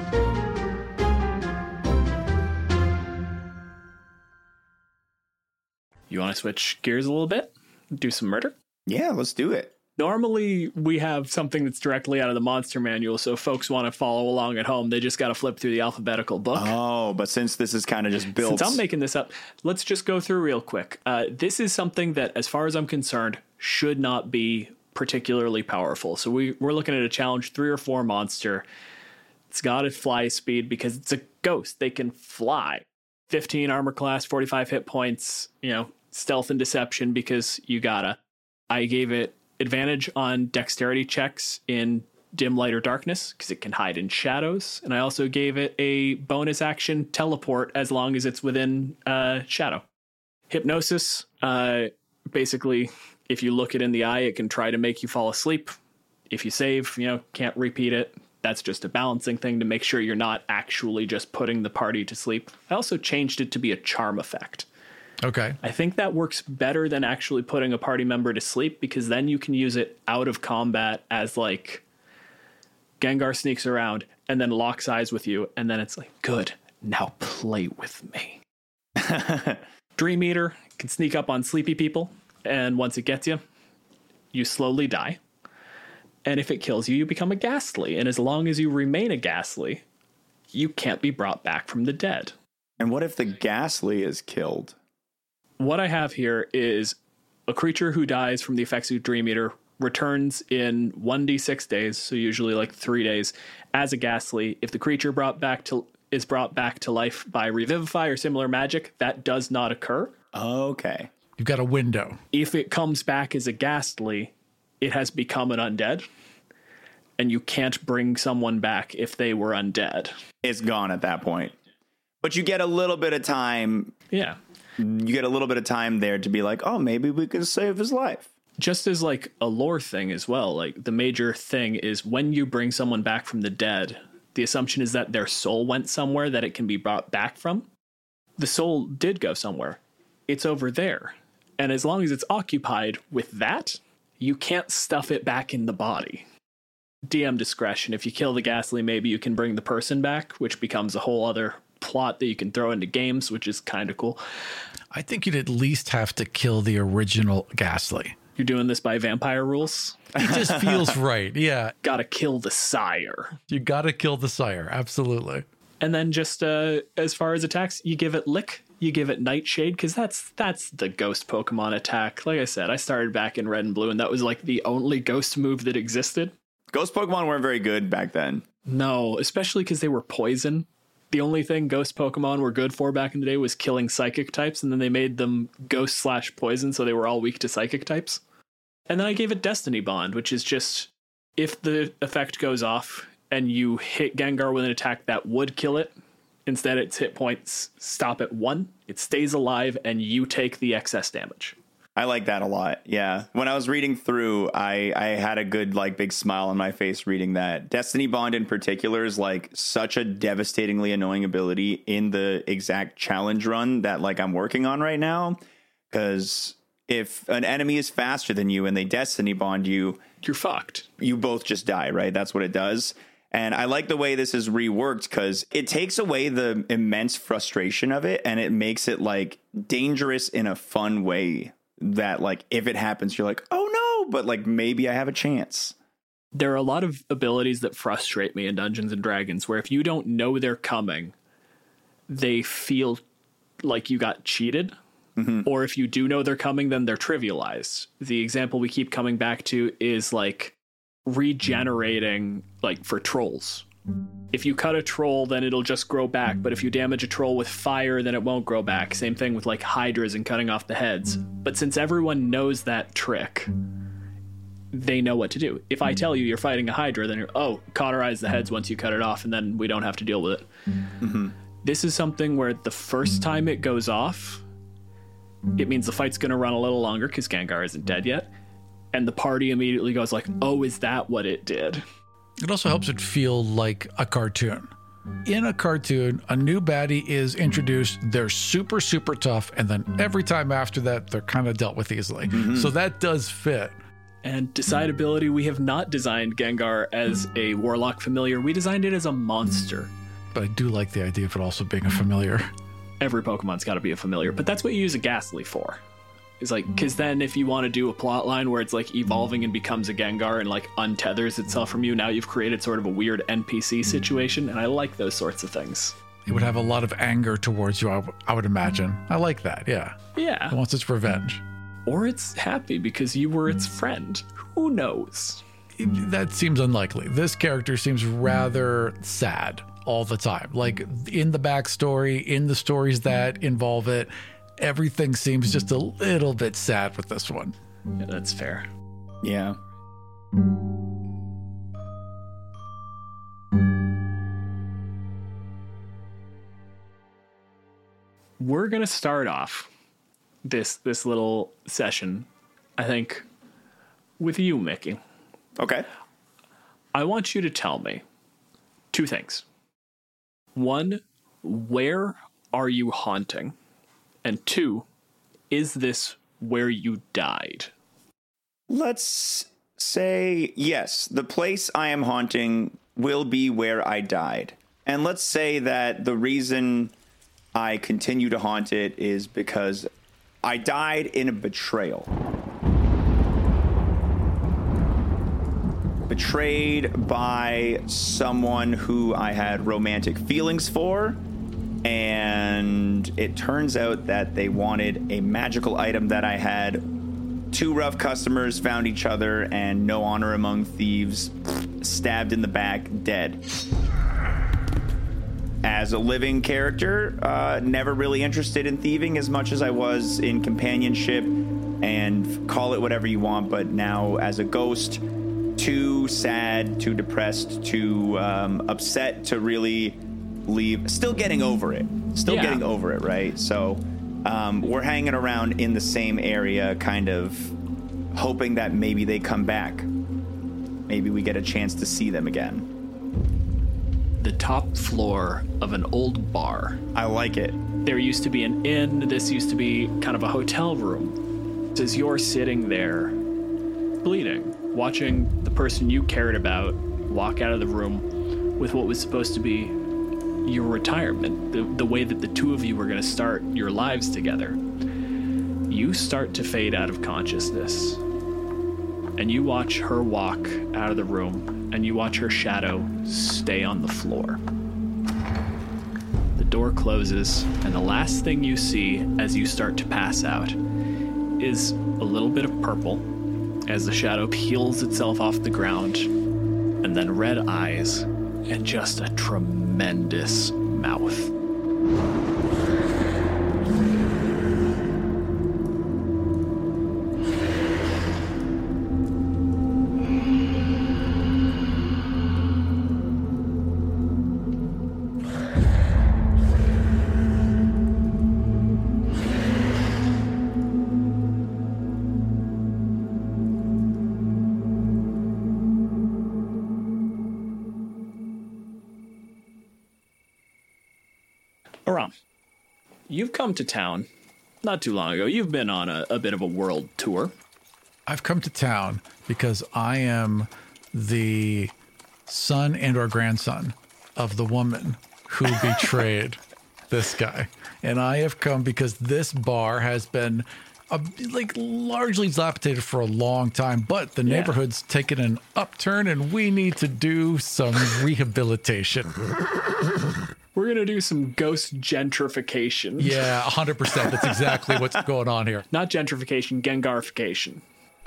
You want to switch gears a little bit? Do some murder? Yeah, let's do it. Normally, we have something that's directly out of the monster manual, so if folks want to follow along at home, they just got to flip through the alphabetical book. Oh, but since this is kind of just built... Since I'm making this up, let's just go through real quick. This is something that, as far as I'm concerned, should not be particularly powerful. So we're looking at a challenge 3 or 4 monster. It's got a fly speed because it's a ghost. They can fly. 15 armor class, 45 hit points, stealth and deception because you gotta. I gave it advantage on dexterity checks in dim light or darkness because it can hide in shadows, and I also gave it a bonus action teleport as long as it's within shadow. Hypnosis, basically, if you look it in the eye, it can try to make you fall asleep. If you save, can't repeat it. That's just a balancing thing to make sure you're not actually just putting the party to sleep. I also changed it to be a charm effect. Okay. I think that works better than actually putting a party member to sleep because then you can use it out of combat as like Gengar sneaks around and then locks eyes with you. And then it's like, good, now play with me. Dream Eater can sneak up on sleepy people. And once it gets you, you slowly die. And if it kills you, you become a ghastly. And as long as you remain a ghastly, you can't be brought back from the dead. And what if the ghastly is killed? What I have here is a creature who dies from the effects of Dream Eater returns in 1d6 days, so usually like 3 days, as a ghastly. If the creature brought back to is brought back to life by Revivify or similar magic, that does not occur. Okay. You've got a window. If it comes back as a ghastly, it has become an undead, and you can't bring someone back if they were undead. It's gone at that point. But you get a little bit of time. Yeah. You get a little bit of time there to be like, oh, maybe we can save his life. Just as like a lore thing as well, like the major thing is when you bring someone back from the dead, the assumption is that their soul went somewhere that it can be brought back from. The soul did go somewhere. It's over there. And as long as it's occupied with that, you can't stuff it back in the body. DM discretion. If you kill the ghastly, maybe you can bring the person back, which becomes a whole other plot that you can throw into games, which is kind of cool. I think you'd at least have to kill the original ghastly. You're doing this by vampire rules? It just feels right. Yeah. Gotta kill the sire. You gotta kill the sire. Absolutely. And then just as far as attacks, you give it Lick, you give it Nightshade, because that's the ghost Pokemon attack. Like I said, I started back in Red and Blue, and that was like the only ghost move that existed. Ghost Pokemon weren't very good back then. No, especially because they were poison. The only thing ghost Pokemon were good for back in the day was killing psychic types, and then they made them ghost/poison, so they were all weak to psychic types. And then I gave it Destiny Bond, which is just if the effect goes off and you hit Gengar with an attack that would kill it, instead its hit points stop at 1, it stays alive, and you take the excess damage. I like that a lot. Yeah. When I was reading through, I had a good, like, big smile on my face reading that. Destiny Bond in particular is like such a devastatingly annoying ability in the exact challenge run that like I'm working on right now. Because if an enemy is faster than you and they Destiny Bond you, you're fucked. You both just die, right? That's what it does. And I like the way this is reworked because it takes away the immense frustration of it and it makes it like dangerous in a fun way that like if it happens, you're like, oh no, but like maybe I have a chance. There are a lot of abilities that frustrate me in Dungeons and Dragons where if you don't know they're coming, they feel like you got cheated. Mm-hmm. Or if you do know they're coming, then they're trivialized. The example we keep coming back to is like regenerating, like for trolls. If you cut a troll, then it'll just grow back. But if you damage a troll with fire, then it won't grow back. Same thing with like hydras and cutting off the heads. But since everyone knows that trick, they know what to do. If I tell you you're fighting a hydra, then you're, cauterize the heads once you cut it off, and then we don't have to deal with it. Mm-hmm. This is something where the first time it goes off, it means the fight's going to run a little longer because Gengar isn't dead yet. And the party immediately goes like, oh, is that what it did? It also helps it feel like a cartoon. In a cartoon, a new baddie is introduced, they're super, super tough, and then every time after that, they're kind of dealt with easily. Mm-hmm. So that does fit. And decidability, we have not designed Gengar as a Warlock familiar. We designed it as a monster. But I do like the idea of it also being a familiar. Every Pokemon's got to be a familiar, but that's what you use a Ghastly for. It's like, because then if you want to do a plot line where it's like evolving and becomes a Gengar and like untethers itself from you, now you've created sort of a weird NPC situation, and I like those sorts of things. It would have a lot of anger towards you, I would imagine. I like that, yeah. Yeah. It wants its revenge. Or it's happy because you were its friend. Who knows? That seems unlikely. This character seems rather sad all the time. Like in the backstory, in the stories that involve it, everything seems just a little bit sad with this one. Yeah, that's fair. Yeah. We're going to start off this little session, I think, with you, Mickey. Okay. I want you to tell me two things. One, where are you haunting? And two, is this where you died? Let's say yes, the place I am haunting will be where I died. And let's say that the reason I continue to haunt it is because I died in a betrayal. Betrayed by someone who I had romantic feelings for. And it turns out that they wanted a magical item that I had. Two rough customers found each other, and no honor among thieves, stabbed in the back, dead. as a living character, never really interested in thieving as much as I was in companionship, and call it whatever you want. But now as a ghost, too sad, too depressed, too upset to really leave. Still getting over it. Getting over it, right? So we're hanging around in the same area, kind of hoping that maybe they come back. Maybe we get a chance to see them again. The top floor of an old bar. I like it. There used to be an inn. This used to be kind of a hotel room. As you're sitting there, bleeding, watching the person you cared about walk out of the room with what was supposed to be your retirement, the way that the two of you were going to start your lives together, you start to fade out of consciousness. And you watch her walk out of the room, and you watch her shadow stay on the floor. The door closes, and the last thing you see as you start to pass out is a little bit of purple as the shadow peels itself off the ground, and then red eyes and just a tremendous mouth. Aram, you've come to town not too long ago. You've been on a bit of a world tour. I've come to town because I am the son and or grandson of the woman who betrayed this guy. And I have come because this bar has been largely dilapidated for a long time, but the neighborhood's taken an upturn and we need to do some rehabilitation. We're going to do some ghost gentrification. Yeah, 100%. That's exactly what's going on here. Not gentrification, Gengarification.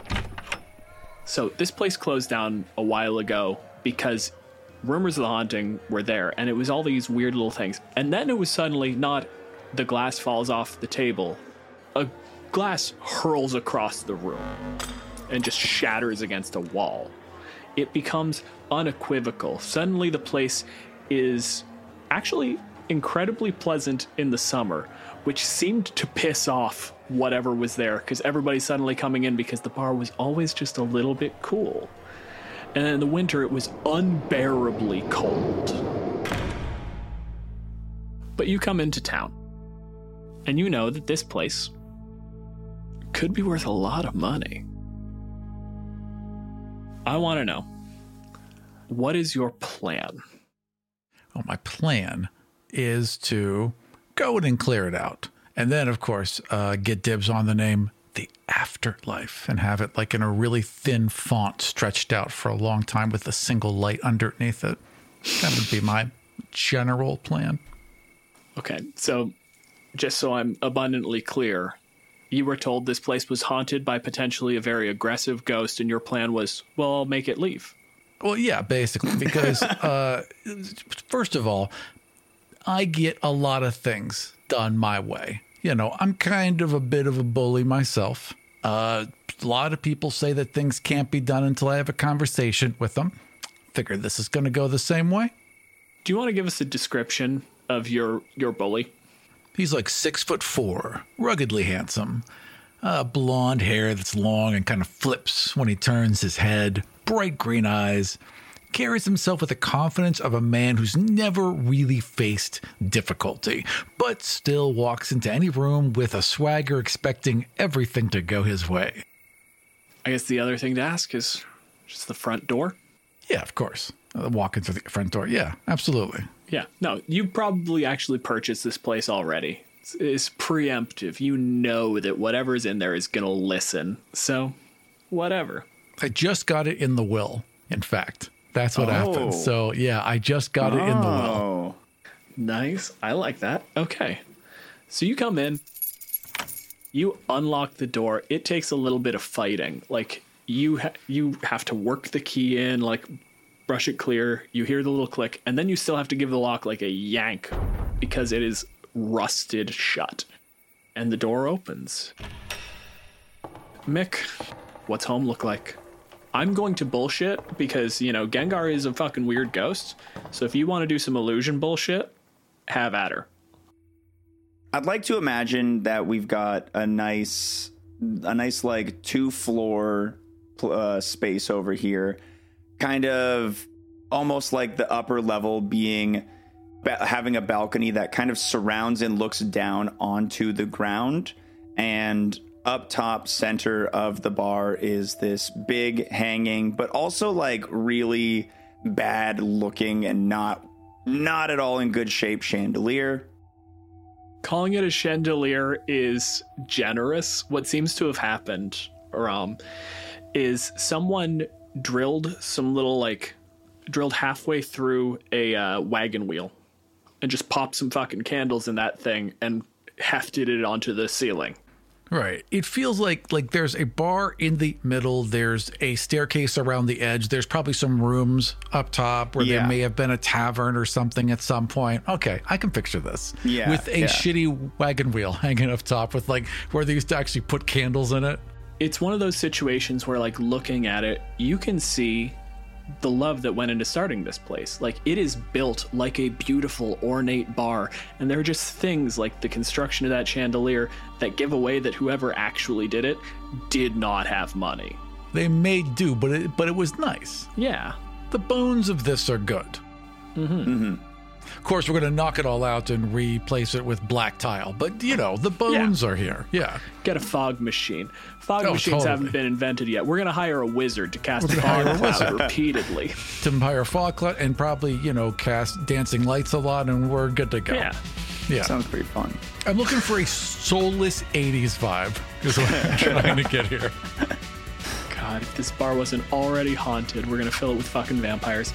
So this place closed down a while ago because rumors of the haunting were there, and it was all these weird little things. And then it was suddenly not the glass falls off the table. A glass hurls across the room and just shatters against a wall. It becomes unequivocal. Suddenly the place is actually incredibly pleasant in the summer, which seemed to piss off whatever was there, because everybody's suddenly coming in because the bar was always just a little bit cool. And in the winter, it was unbearably cold. But you come into town, and you know that this place could be worth a lot of money. I want to know, what is your plan? Well, my plan is to go in and clear it out. And then, of course, get dibs on the name The Afterlife and have it like in a really thin font stretched out for a long time with a single light underneath it. That would be my general plan. Okay, so just so I'm abundantly clear, you were told this place was haunted by potentially a very aggressive ghost, and your plan was, well, I'll make it leave. Well, yeah, basically, because first of all, I get a lot of things done my way. You know, I'm kind of a bit of a bully myself. A lot of people say that things can't be done until I have a conversation with them. Figure this is going to go the same way. Do you want to give us a description of your bully? He's like 6'4", ruggedly handsome. Blonde hair that's long and kind of flips when he turns his head. Bright green eyes. Carries himself with the confidence of a man who's never really faced difficulty, but still walks into any room with a swagger expecting everything to go his way. I guess the other thing to ask is just the front door? Yeah, of course. Walking through the front door. Yeah, absolutely. Yeah. No, you probably actually purchased this place already. It's preemptive. You know that whatever's in there is going to listen. So, whatever. I just got it in the will, in fact. That's what happened. So, yeah, I just got it in the will. Nice. I like that. Okay. So you come in. You unlock the door. It takes a little bit of fighting. Like, you have to work the key in, like, brush it clear, you hear the little click, and then you still have to give the lock like a yank because it is rusted shut. And the door opens. Mick, what's home look like? I'm going to bullshit because, you know, Gengar is a fucking weird ghost. So if you want to do some illusion bullshit, have at her. I'd like to imagine that we've got a nice like 2-floor space over here, kind of almost like the upper level being having a balcony that kind of surrounds and looks down onto the ground, and up top center of the bar is this big hanging but also like really bad looking and not at all in good shape chandelier. Calling it a chandelier is generous. What seems to have happened is someone drilled halfway through a wagon wheel and just popped some fucking candles in that thing and hefted it onto the ceiling. Right. It feels like there's a bar in the middle. There's a staircase around the edge. There's probably some rooms up top where there may have been a tavern or something at some point. Okay, I can picture this. Yeah. With a shitty wagon wheel hanging up top with like where they used to actually put candles in it. It's one of those situations where, like, looking at it, you can see the love that went into starting this place. Like, it is built like a beautiful, ornate bar, and there are just things like the construction of that chandelier that give away that whoever actually did it did not have money. They made do, but it was nice. Yeah. The bones of this are good. Of course, we're going to knock it all out and replace it with black tile, but, you know, the bones are here. Yeah. Get a fog machine. Fog machines haven't been invented yet. We're going to hire a wizard to cast a fog cloud repeatedly. To hire a fog cloud and probably, you know, cast dancing lights a lot, and we're good to go. Yeah. Sounds pretty fun. I'm looking for a soulless 80s vibe is what I'm trying to get here. God, if this bar wasn't already haunted, we're going to fill it with fucking vampires.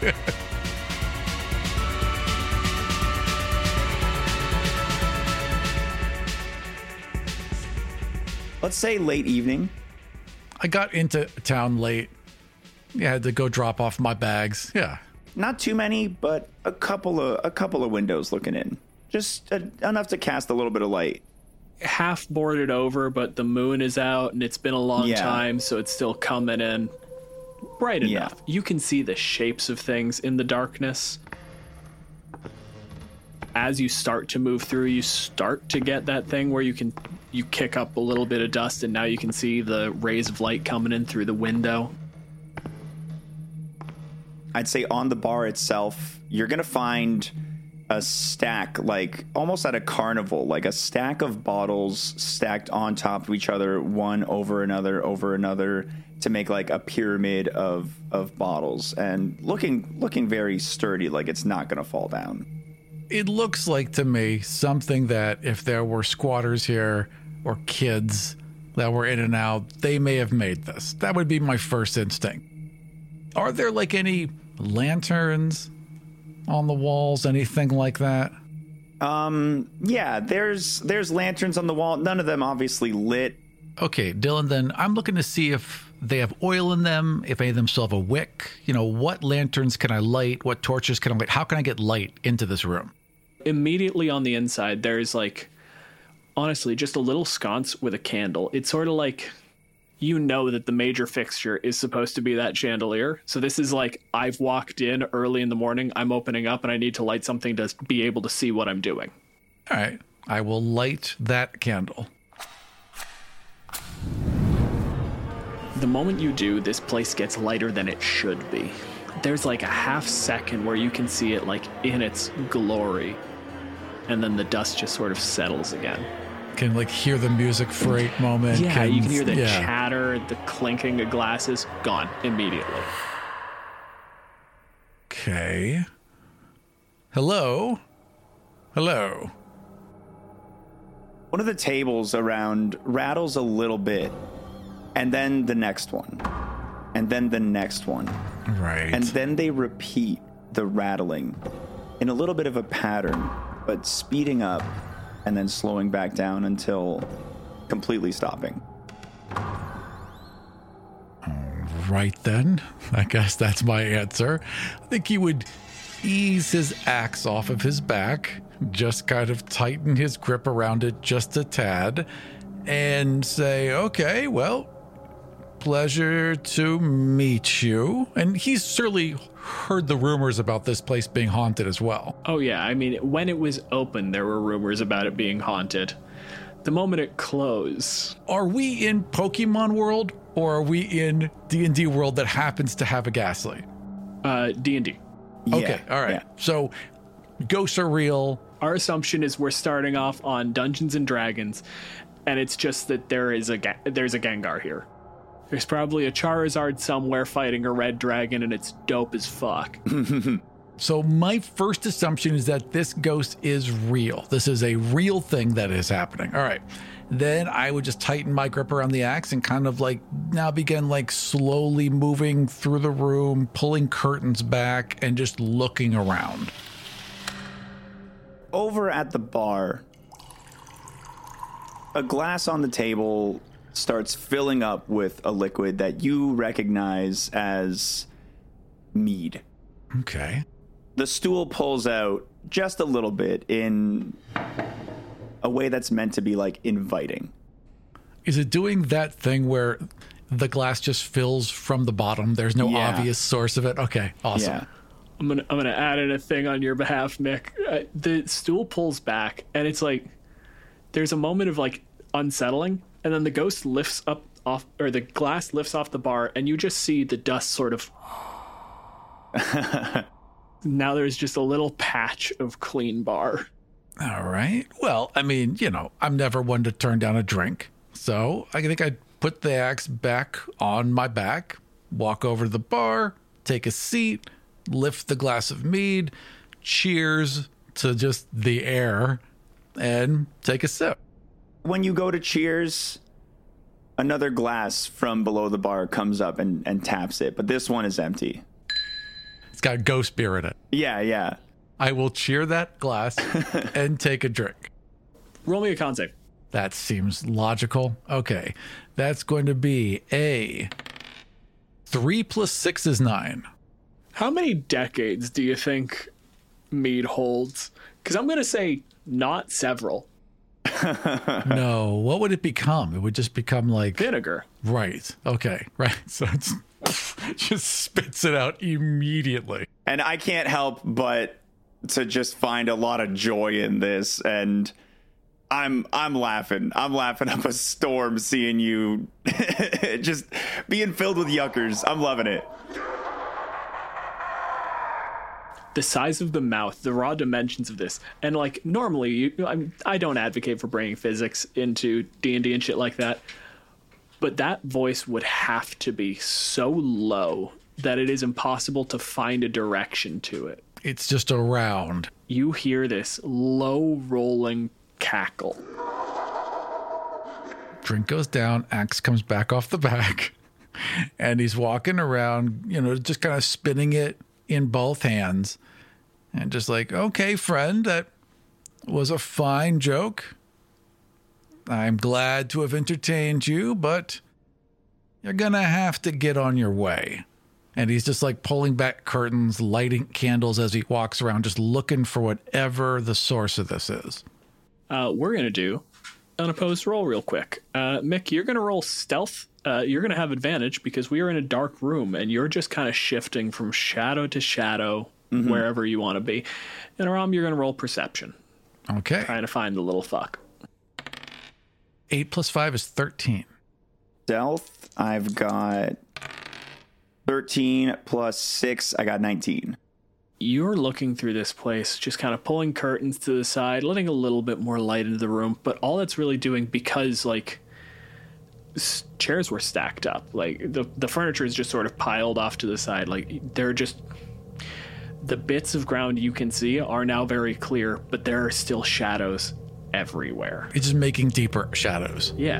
Let's say late evening. I got into town late. I had to go drop off my bags. Yeah. Not too many, but a couple of windows looking in. Just enough to cast a little bit of light. Half boarded over, but the moon is out and it's been a long time, so it's still coming in bright enough. You can see the shapes of things in the darkness. As you start to move through, you start to get that thing where you kick up a little bit of dust, and now you can see the rays of light coming in through the window. I'd say on the bar itself, you're going to find a stack, like almost at a carnival, like a stack of bottles stacked on top of each other, one over another, to make like a pyramid of bottles, and looking very sturdy, like it's not going to fall down. It looks like to me something that if there were squatters here or kids that were in and out, they may have made this. That would be my first instinct. Are there like any lanterns on the walls, anything like that? Yeah, there's lanterns on the wall. None of them obviously lit. Okay, Dylan, then I'm looking to see if they have oil in them, if any of them still have a wick. You know, what lanterns can I light? What torches can I light? How can I get light into this room? Immediately on the inside, there's like, honestly, just a little sconce with a candle. It's sort of like, you know that the major fixture is supposed to be that chandelier. So this is like, I've walked in early in the morning, I'm opening up, and I need to light something to be able to see what I'm doing. All right, I will light that candle. The moment you do, this place gets lighter than it should be. There's like a half second where you can see it like in its glory, and then the dust just sort of settles again. Can like hear the music freight moment. Yeah, you can hear the chatter, the clinking of glasses. Gone immediately. Okay. Hello? Hello? One of the tables around rattles a little bit, and then the next one, and then the next one. Right. And then they repeat the rattling in a little bit of a pattern, but speeding up and then slowing back down until completely stopping. All right then. I guess that's my answer. I think he would ease his axe off of his back, just kind of tighten his grip around it just a tad, and say, okay, well, pleasure to meet you. And he's certainly heard the rumors about this place being haunted as well. Oh, yeah. I mean, when it was open, there were rumors about it being haunted. The moment it closed... Are we in Pokemon world, or are we in D&D world that happens to have a Ghastly? D&D. Yeah, okay, all right. yeah. So ghosts are real. Our assumption is we're starting off on Dungeons and Dragons, and it's just that there's a Gengar here. There's probably a Charizard somewhere fighting a red dragon, and it's dope as fuck. So my first assumption is that this ghost is real. This is a real thing that is happening. All right. Then I would just tighten my grip around the axe and kind of like now begin like slowly moving through the room, pulling curtains back and just looking around. Over at the bar, a glass on the table starts filling up with a liquid that you recognize as mead. Okay. The stool pulls out just a little bit in a way that's meant to be like inviting. Is it doing that thing where the glass just fills from the bottom? There's no obvious source of it? Okay, awesome. Yeah. I'm gonna add in a thing on your behalf, Mick. The stool pulls back, and it's like there's a moment of like unsettling, and then the ghost lifts up off, or the glass lifts off the bar, and you just see the dust sort of. Now there's just a little patch of clean bar. All right. Well, I mean, you know, I'm never one to turn down a drink. So I think I'd put the axe back on my back, walk over to the bar, take a seat, lift the glass of mead, cheers to just the air, and take a sip. When you go to cheers, another glass from below the bar comes up and taps it, but this one is empty. It's got ghost beer in it. Yeah. I will cheer that glass and take a drink. Roll me a con save. That seems logical. Okay. That's going to be a 3 + 6 is 9. How many decades do you think mead holds? Because I'm going to say not several. No. What would it become? It would just become like... Vinegar. Right. Okay. Right. So it's just spits it out immediately. And I can't help but to just find a lot of joy in this, and I'm laughing. I'm laughing up a storm seeing you just being filled with yuckers. I'm loving it. The size of the mouth, the raw dimensions of this, and like normally, I don't advocate for bringing physics into D&D and shit like that, but that voice would have to be so low that it is impossible to find a direction to it. It's just around. You hear this low rolling cackle. Drink goes down, axe comes back off the back, and he's walking around, you know, just kind of spinning it in both hands. And just like, okay, friend, that was a fine joke. I'm glad to have entertained you, but you're going to have to get on your way. And he's just like pulling back curtains, lighting candles as he walks around, just looking for whatever the source of this is. We're going to do an opposed roll real quick. Mick, you're going to roll stealth. You're going to have advantage because we are in a dark room and you're just kind of shifting from shadow to shadow wherever you want to be. And Aram, you're going to roll perception. Okay. Trying to find the little fuck. 8 + 5 is 13. Stealth, I've got 13 + 6, I got 19. You're looking through this place, just kind of pulling curtains to the side, letting a little bit more light into the room. But all that's really doing, because like chairs were stacked up, like the furniture is just sort of piled off to the side. Like they're just, the bits of ground you can see are now very clear, but there are still shadows everywhere. It's just making deeper shadows. Yeah.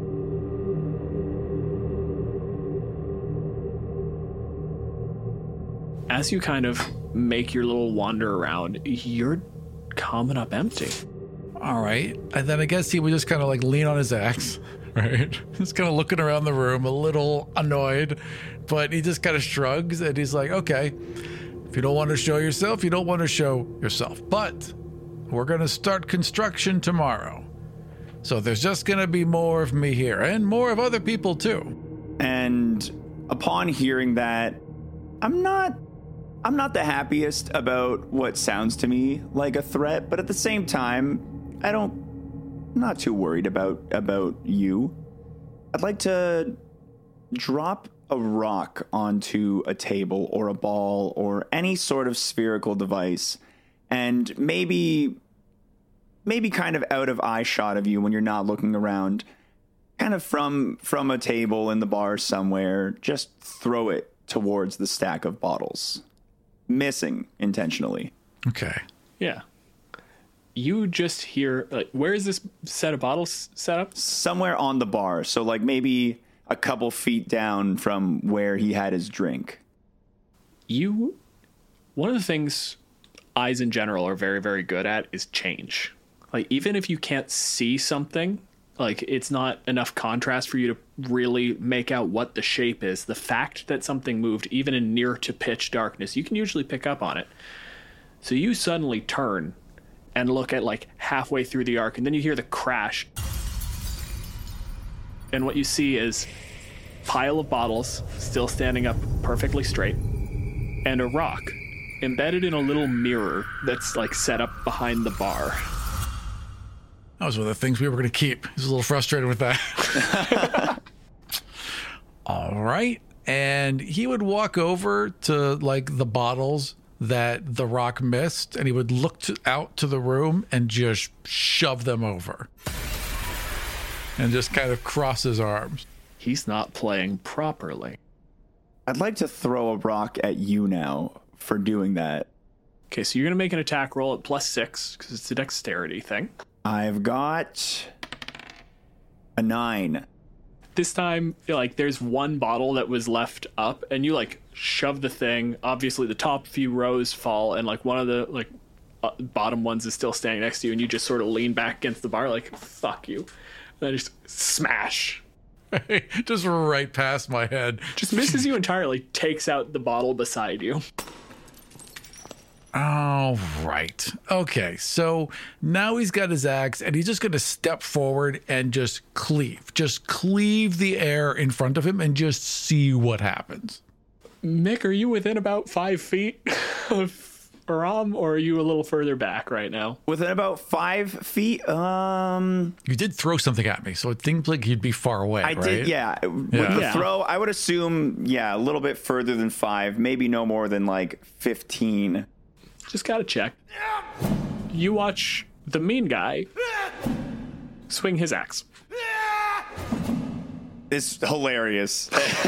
As you kind of make your little wander around, you're coming up empty. All right. And then I guess he would just kind of like lean on his axe, right? He's kind of looking around the room, a little annoyed, but he just kind of shrugs and he's like, okay, if you don't want to show yourself, you don't want to show yourself. But we're going to start construction tomorrow. So there's just going to be more of me here and more of other people too. And upon hearing that, I'm not the happiest about what sounds to me like a threat, but at the same time, I'm not too worried about you. I'd like to drop a rock onto a table or a ball or any sort of spherical device, and maybe kind of out of eye shot of you when you're not looking around, kind of from a table in the bar somewhere, just throw it towards the stack of bottles. Missing intentionally. Okay. Yeah. You just hear, where is this set of bottles set up? Somewhere on the bar. So like maybe a couple feet down from where he had his drink. One of the things eyes in general are very, very good at is change. Like, even if you can't see something, like, it's not enough contrast for you to really make out what the shape is. The fact that something moved, even in near to pitch darkness, you can usually pick up on it. So you suddenly turn and look at, like, halfway through the arc, and then you hear the crash. And what you see is a pile of bottles still standing up perfectly straight, and a rock embedded in a little mirror that's, like, set up behind the bar. That was one of the things we were going to keep. He was a little frustrated with that. All right. And he would walk over to like the bottles that the rock missed, and he would look out to the room and just shove them over. And just kind of cross his arms. He's not playing properly. I'd like to throw a rock at you now for doing that. Okay, so you're going to make an attack roll at +6 because it's a dexterity thing. I've got a 9. This time, like, there's one bottle that was left up, and you, like, shove the thing. Obviously, the top few rows fall, and, like, one of the, like, bottom ones is still standing next to you, and you just sort of lean back against the bar, like, fuck you. And then just smash. Just right past my head. Just misses you entirely, takes out the bottle beside you. All right. Okay. So now he's got his axe and he's just going to step forward and just cleave the air in front of him and just see what happens. Mick, are you within about 5 feet of Aram, or are you a little further back right now? Within about 5 feet? You did throw something at me, so it seems like you'd be far away, I right? did, yeah. With the throw, I would assume, a little bit further than 5, maybe no more than like 15. Just gotta check. You watch the mean guy swing his axe. It's hilarious.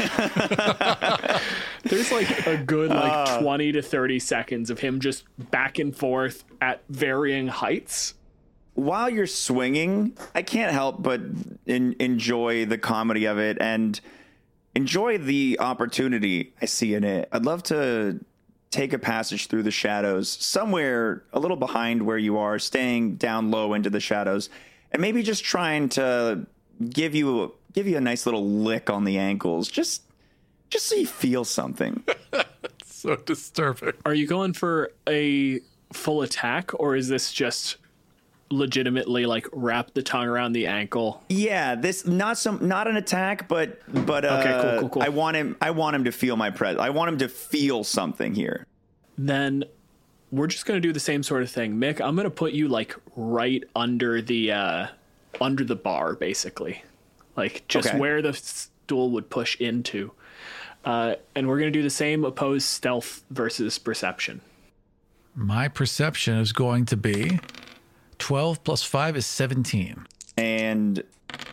There's like a good 20 to 30 seconds of him just back and forth at varying heights. While you're swinging, I can't help but enjoy the comedy of it and enjoy the opportunity I see in it. I'd love to take a passage through the shadows, somewhere a little behind where you are, staying down low into the shadows, and maybe just trying to give you a nice little lick on the ankles, just so you feel something. So disturbing. Are you going for a full attack, or is this just legitimately like wrap the tongue around the ankle? Yeah, this not an attack, but okay, cool. I want him to feel my presence. I want him to feel something here. Then we're just going to do the same sort of thing. Mick, I'm going to put you like right under the bar, basically. Like just where the stool would push into. And we're going to do the same opposed stealth versus perception. My perception is going to be 12 plus 5 is 17. And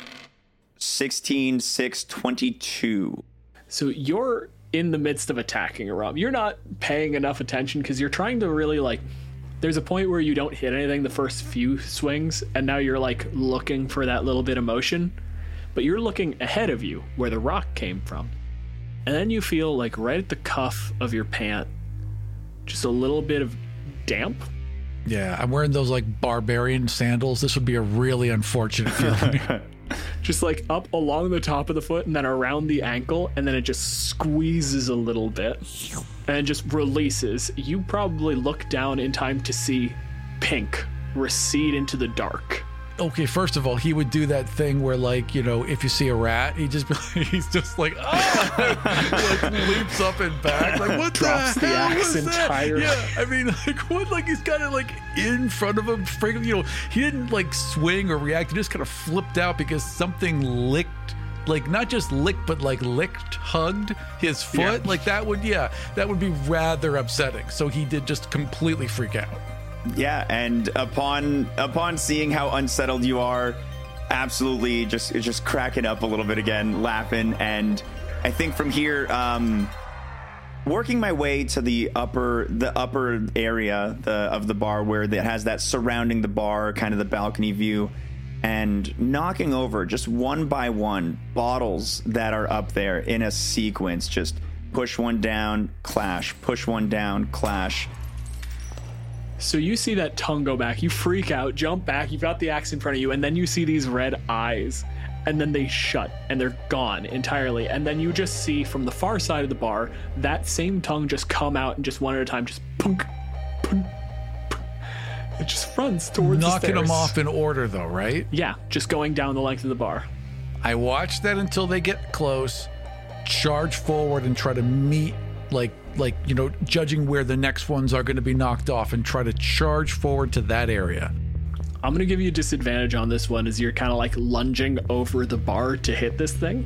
16, 6, 22. So you're in the midst of attacking Aram. You're not paying enough attention because you're trying to really like, there's a point where you don't hit anything the first few swings, and now you're like looking for that little bit of motion, but you're looking ahead of you where the rock came from. And then you feel like right at the cuff of your pant, just a little bit of damp. Yeah, I'm wearing those like barbarian sandals. This would be a really unfortunate feeling. just like up along the top of the foot and then around the ankle, and then it just squeezes a little bit and just releases. You probably look down in time to see Pink recede into the dark. Okay, first of all, he would do that thing where, like, you know, if you see a rat, he's just like, like leaps up and back, like, what drops the the hell axe was that? entirely. Yeah, I mean, like, what? Like, he's got it like in front of him, you know, he didn't like swing or react. He just kind of flipped out because something licked, like not just licked, but like hugged his foot. Yeah. Like that would be rather upsetting. So he did just completely freak out. Yeah, and upon seeing how unsettled you are, absolutely just cracking up a little bit again, laughing. And I think from here, working my way to the upper area of the bar where it has that surrounding the bar, kind of the balcony view, and knocking over just one by one bottles that are up there in a sequence. Just push one down, clash, push one down, clash. So you see that tongue go back, you freak out, jump back, you've got the axe in front of you, and then you see these red eyes, and then they shut, and they're gone entirely. And then you just see from the far side of the bar, that same tongue just come out and just one at a time, just punk, punk, punk. It just runs towards the stairs. Knocking them off in order, though, right? Yeah, just going down the length of the bar. I watch that until they get close, charge forward and try to meet, like, you know, judging where the next ones are going to be knocked off, and try to charge forward to that area. I'm going to give you a disadvantage on this one as you're kind of like lunging over the bar to hit this thing.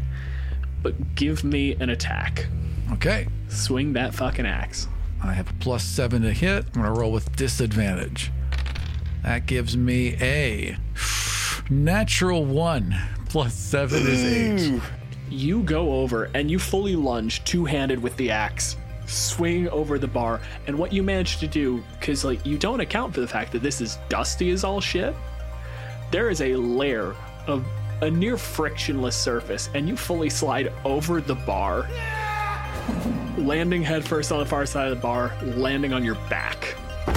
But give me an attack. Okay. Swing that fucking axe. I have a +7 to hit. I'm going to roll with disadvantage. That gives me a natural 1. +7 is 8. You go over and you fully lunge two-handed with the axe, swing over the bar, and what you manage to do, because like you don't account for the fact that this is dusty as all shit, there is a layer of a near frictionless surface, and you fully slide over the bar, landing headfirst on the far side of the bar, landing on your back.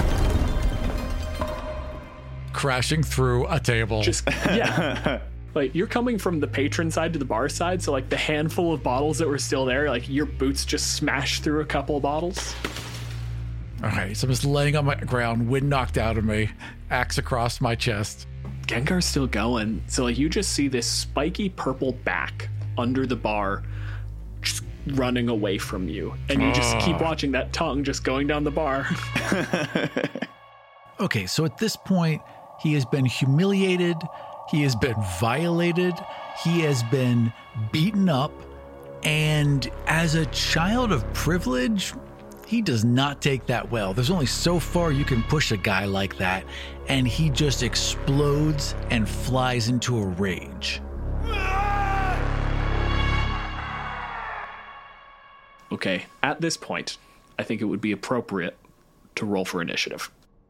Crashing through a table. Just, yeah. Like, you're coming from the patron side to the bar side, so, like, the handful of bottles that were still there, like, your boots just smashed through a couple of bottles. All right, so I'm just laying on my ground, wind knocked out of me, axe across my chest. Gengar's still going, so, like, you just see this spiky purple back under the bar just running away from you, and you just keep watching that tongue just going down the bar. Okay, so at this point, he has been humiliated, he has been violated, he has been beaten up, and as a child of privilege, he does not take that well. There's only so far you can push a guy like that, and he just explodes and flies into a rage. Okay, at this point, I think it would be appropriate to roll for initiative.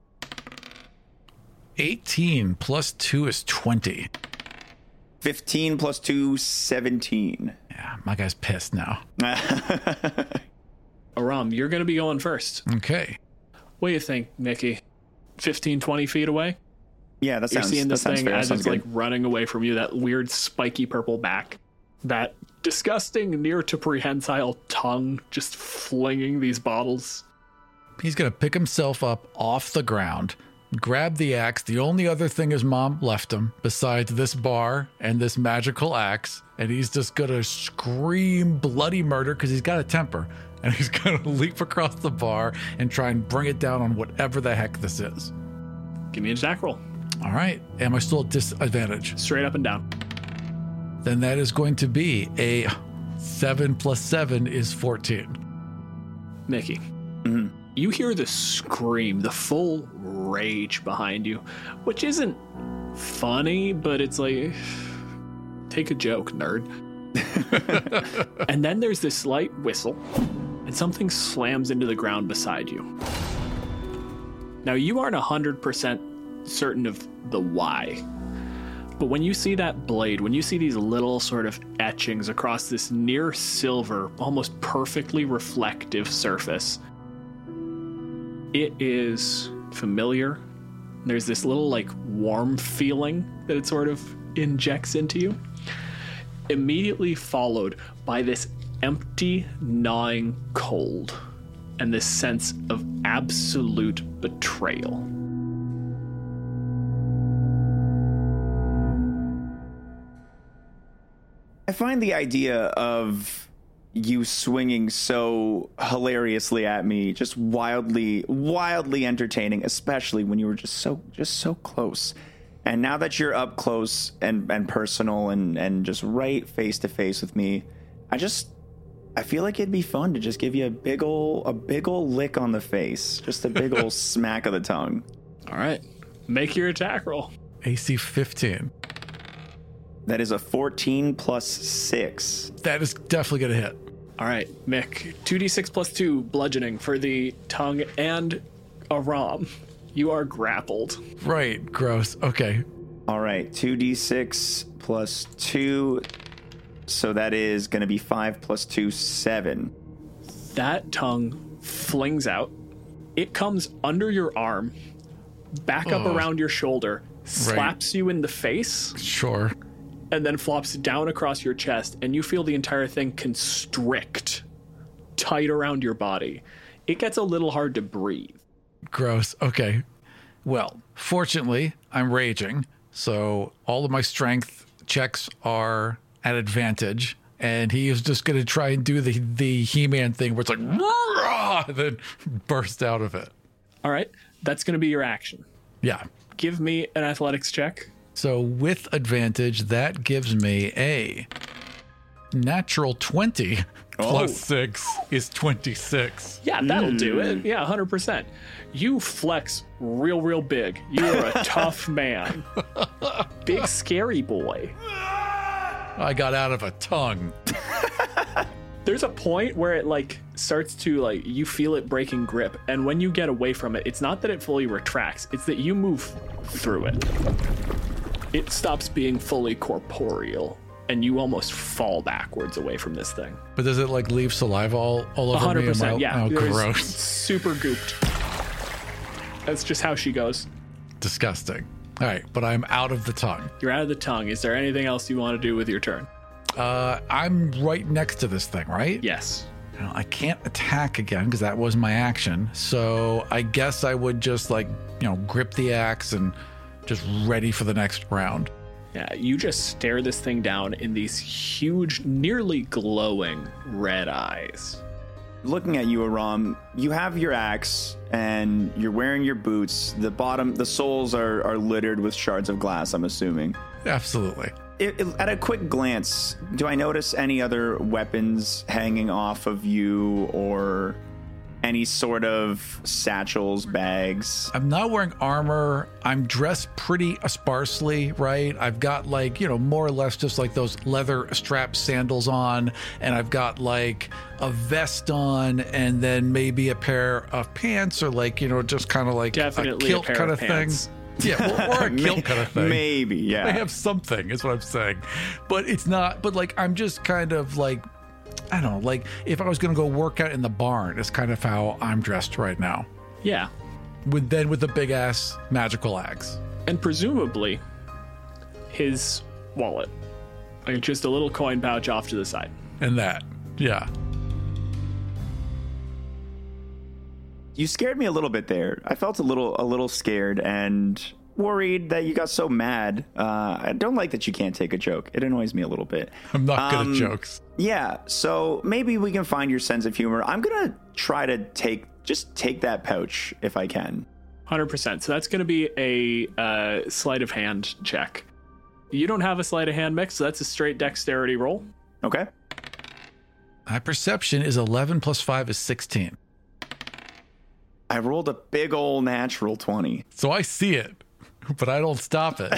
18 plus 2 is 20. 15 plus 2, 17. Yeah, my guy's pissed now. Aram, you're going to be going first. Okay. What do you think, Nikki? 15, 20 feet away? Yeah, that You're sounds seeing this that sounds thing fair. as Sounds it's good. like running away from you, that weird spiky purple back, that disgusting near to prehensile tongue just flinging these bottles. He's going to pick himself up off the ground, grab the axe, the only other thing his mom left him besides this bar and this magical axe, and he's just going to scream bloody murder because he's got a temper, and he's going to leap across the bar and try and bring it down on whatever the heck this is. Give me an attack roll. All right. Am I still at disadvantage? Straight up and down. Then that is going to be a 7 plus 7 is 14. Nikki, you hear the scream, the full rage behind you, which isn't funny, but it's like, take a joke, nerd. And then there's this slight whistle, and something slams into the ground beside you. Now, you aren't 100% certain of the why, but when you see that blade, when you see these little sort of etchings across this near silver, almost perfectly reflective surface, it is familiar. There's this little like warm feeling that it sort of injects into you, immediately followed by this empty, gnawing cold and this sense of absolute betrayal. I find the idea of you swinging so hilariously at me just wildly entertaining, especially when you were just so close. And now that you're up close and personal and just right face to face with me, I feel like it'd be fun to just give you a big ol' lick on the face, just a big ol' smack of the tongue. All right, make your attack roll. AC 15. That is a 14 plus 6. That is definitely going to hit. All right, Mick, 2d6 plus 2 bludgeoning for the tongue and Aram. You are grappled. Right, gross. Okay. All right, 2d6 plus 2. So that is going to be 5 plus 2, 7. That tongue flings out. It comes under your arm, back up around your shoulder, slaps you in the face. Sure. And then flops down across your chest, and you feel the entire thing constrict tight around your body. It gets a little hard to breathe. Gross. Okay. Well, fortunately, I'm raging, so all of my strength checks are at advantage, and he is just going to try and do the He-Man thing where it's like, and then burst out of it. All right, that's going to be your action. Yeah. Give me an athletics check. So with advantage, that gives me a natural 20 plus 6 is 26. Yeah, that'll do it. Yeah, 100%. You flex real big. You are a tough man. Big scary boy. I got out of a tongue. There's a point where it like starts to like, you feel it breaking grip. And when you get away from it, it's not that it fully retracts. It's that you move through it. It stops being fully corporeal, and you almost fall backwards away from this thing. But does it like leave saliva all over 100%, me? 100%, yeah. Oh, gross. Super gooped. That's just how she goes. Disgusting. All right, but I'm out of the tongue. You're out of the tongue. Is there anything else you want to do with your turn? I'm right next to this thing, right? Yes. Well, I can't attack again because that was my action. So I guess I would just grip the axe and just ready for the next round. Yeah, you just stare this thing down in these huge, nearly glowing red eyes. Looking at you, Aram, you have your axe and you're wearing your boots. The soles are littered with shards of glass, I'm assuming. Absolutely. At a quick glance, do I notice any other weapons hanging off of you or any sort of satchels, bags? I'm not wearing armor. I'm dressed pretty sparsely, right? I've got more or less just like those leather strap sandals on, and I've got like a vest on, and then maybe a pair of pants, or just kind of like definitely a kilt kind of thing. Yeah, or a kilt kind of thing. Maybe, yeah. I have something, is what I'm saying. But it's not, but I'm just kind of like, I don't know, if I was going to go work out in the barn, is kind of how I'm dressed right now. Yeah. With a big ass magical axe. And presumably his wallet. Like just a little coin pouch off to the side. And that. Yeah. You scared me a little bit there. I felt a little scared and worried that you got so mad. I don't like that you can't take a joke. It annoys me a little bit. I'm not good at jokes. Yeah, so maybe we can find your sense of humor. I'm going to try to take that pouch if I can. 100%. So that's going to be a sleight of hand check. You don't have a sleight of hand mix, so that's a straight dexterity roll. Okay. My perception is 11 plus 5 is 16. I rolled a big old natural 20. So I see it, but I don't stop it.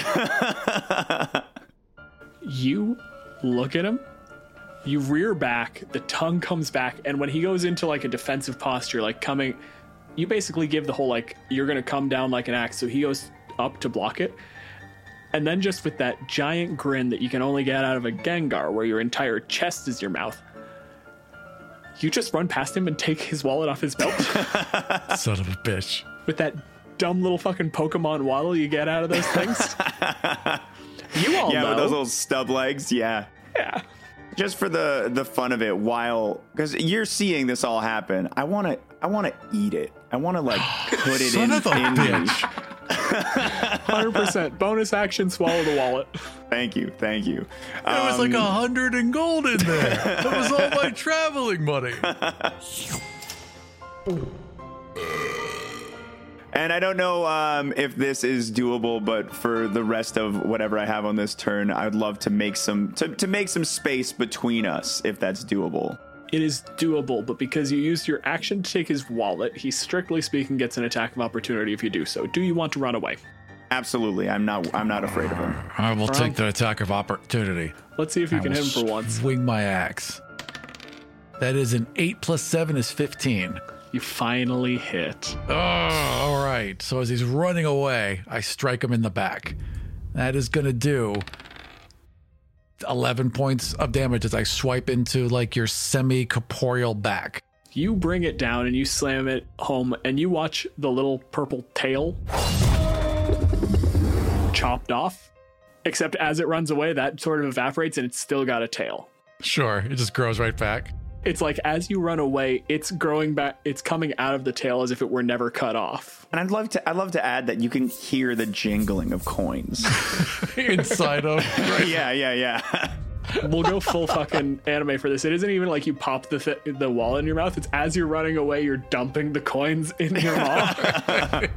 You look at him, you rear back, the tongue comes back, and when he goes into like a defensive posture, you basically give the whole you're going to come down like an axe, so he goes up to block it. And then just with that giant grin that you can only get out of a Gengar, where your entire chest is your mouth, you just run past him and take his wallet off his belt. Son of a bitch. With that dumb little fucking Pokemon waddle you get out of those things. You all know. With those little stub legs. Yeah. Yeah. Just for the fun of it, because you're seeing this all happen, I want to eat it. I want to like put it in me. 100%. Bonus action, swallow the wallet. Thank you. There was like 100 in gold in there. That was all my traveling money. And I don't know if this is doable, but for the rest of whatever I have on this turn, I would love to make some space between us, if that's doable. It is doable, but because you used your action to take his wallet, he strictly speaking gets an attack of opportunity if you do so. Do you want to run away? Absolutely. I'm not afraid of him. I will take the attack of opportunity. Let's see if you can hit him for once. Swing my axe. That is an 8 plus 7 is 15. You finally hit. Oh, all right. So as he's running away, I strike him in the back. That is going to do 11 points of damage as I swipe into like your semi-corporeal back. You bring it down and you slam it home, and you watch the little purple tail chopped off. Except as it runs away, that sort of evaporates and it's still got a tail. Sure, it just grows right back. It's like as you run away, it's growing back. It's coming out of the tail as if it were never cut off. And I'd love to add that you can hear the jingling of coins inside of. Right? Yeah. We'll go full fucking anime for this. It isn't even like you pop the wallet in your mouth. It's as you're running away, you're dumping the coins in your mouth.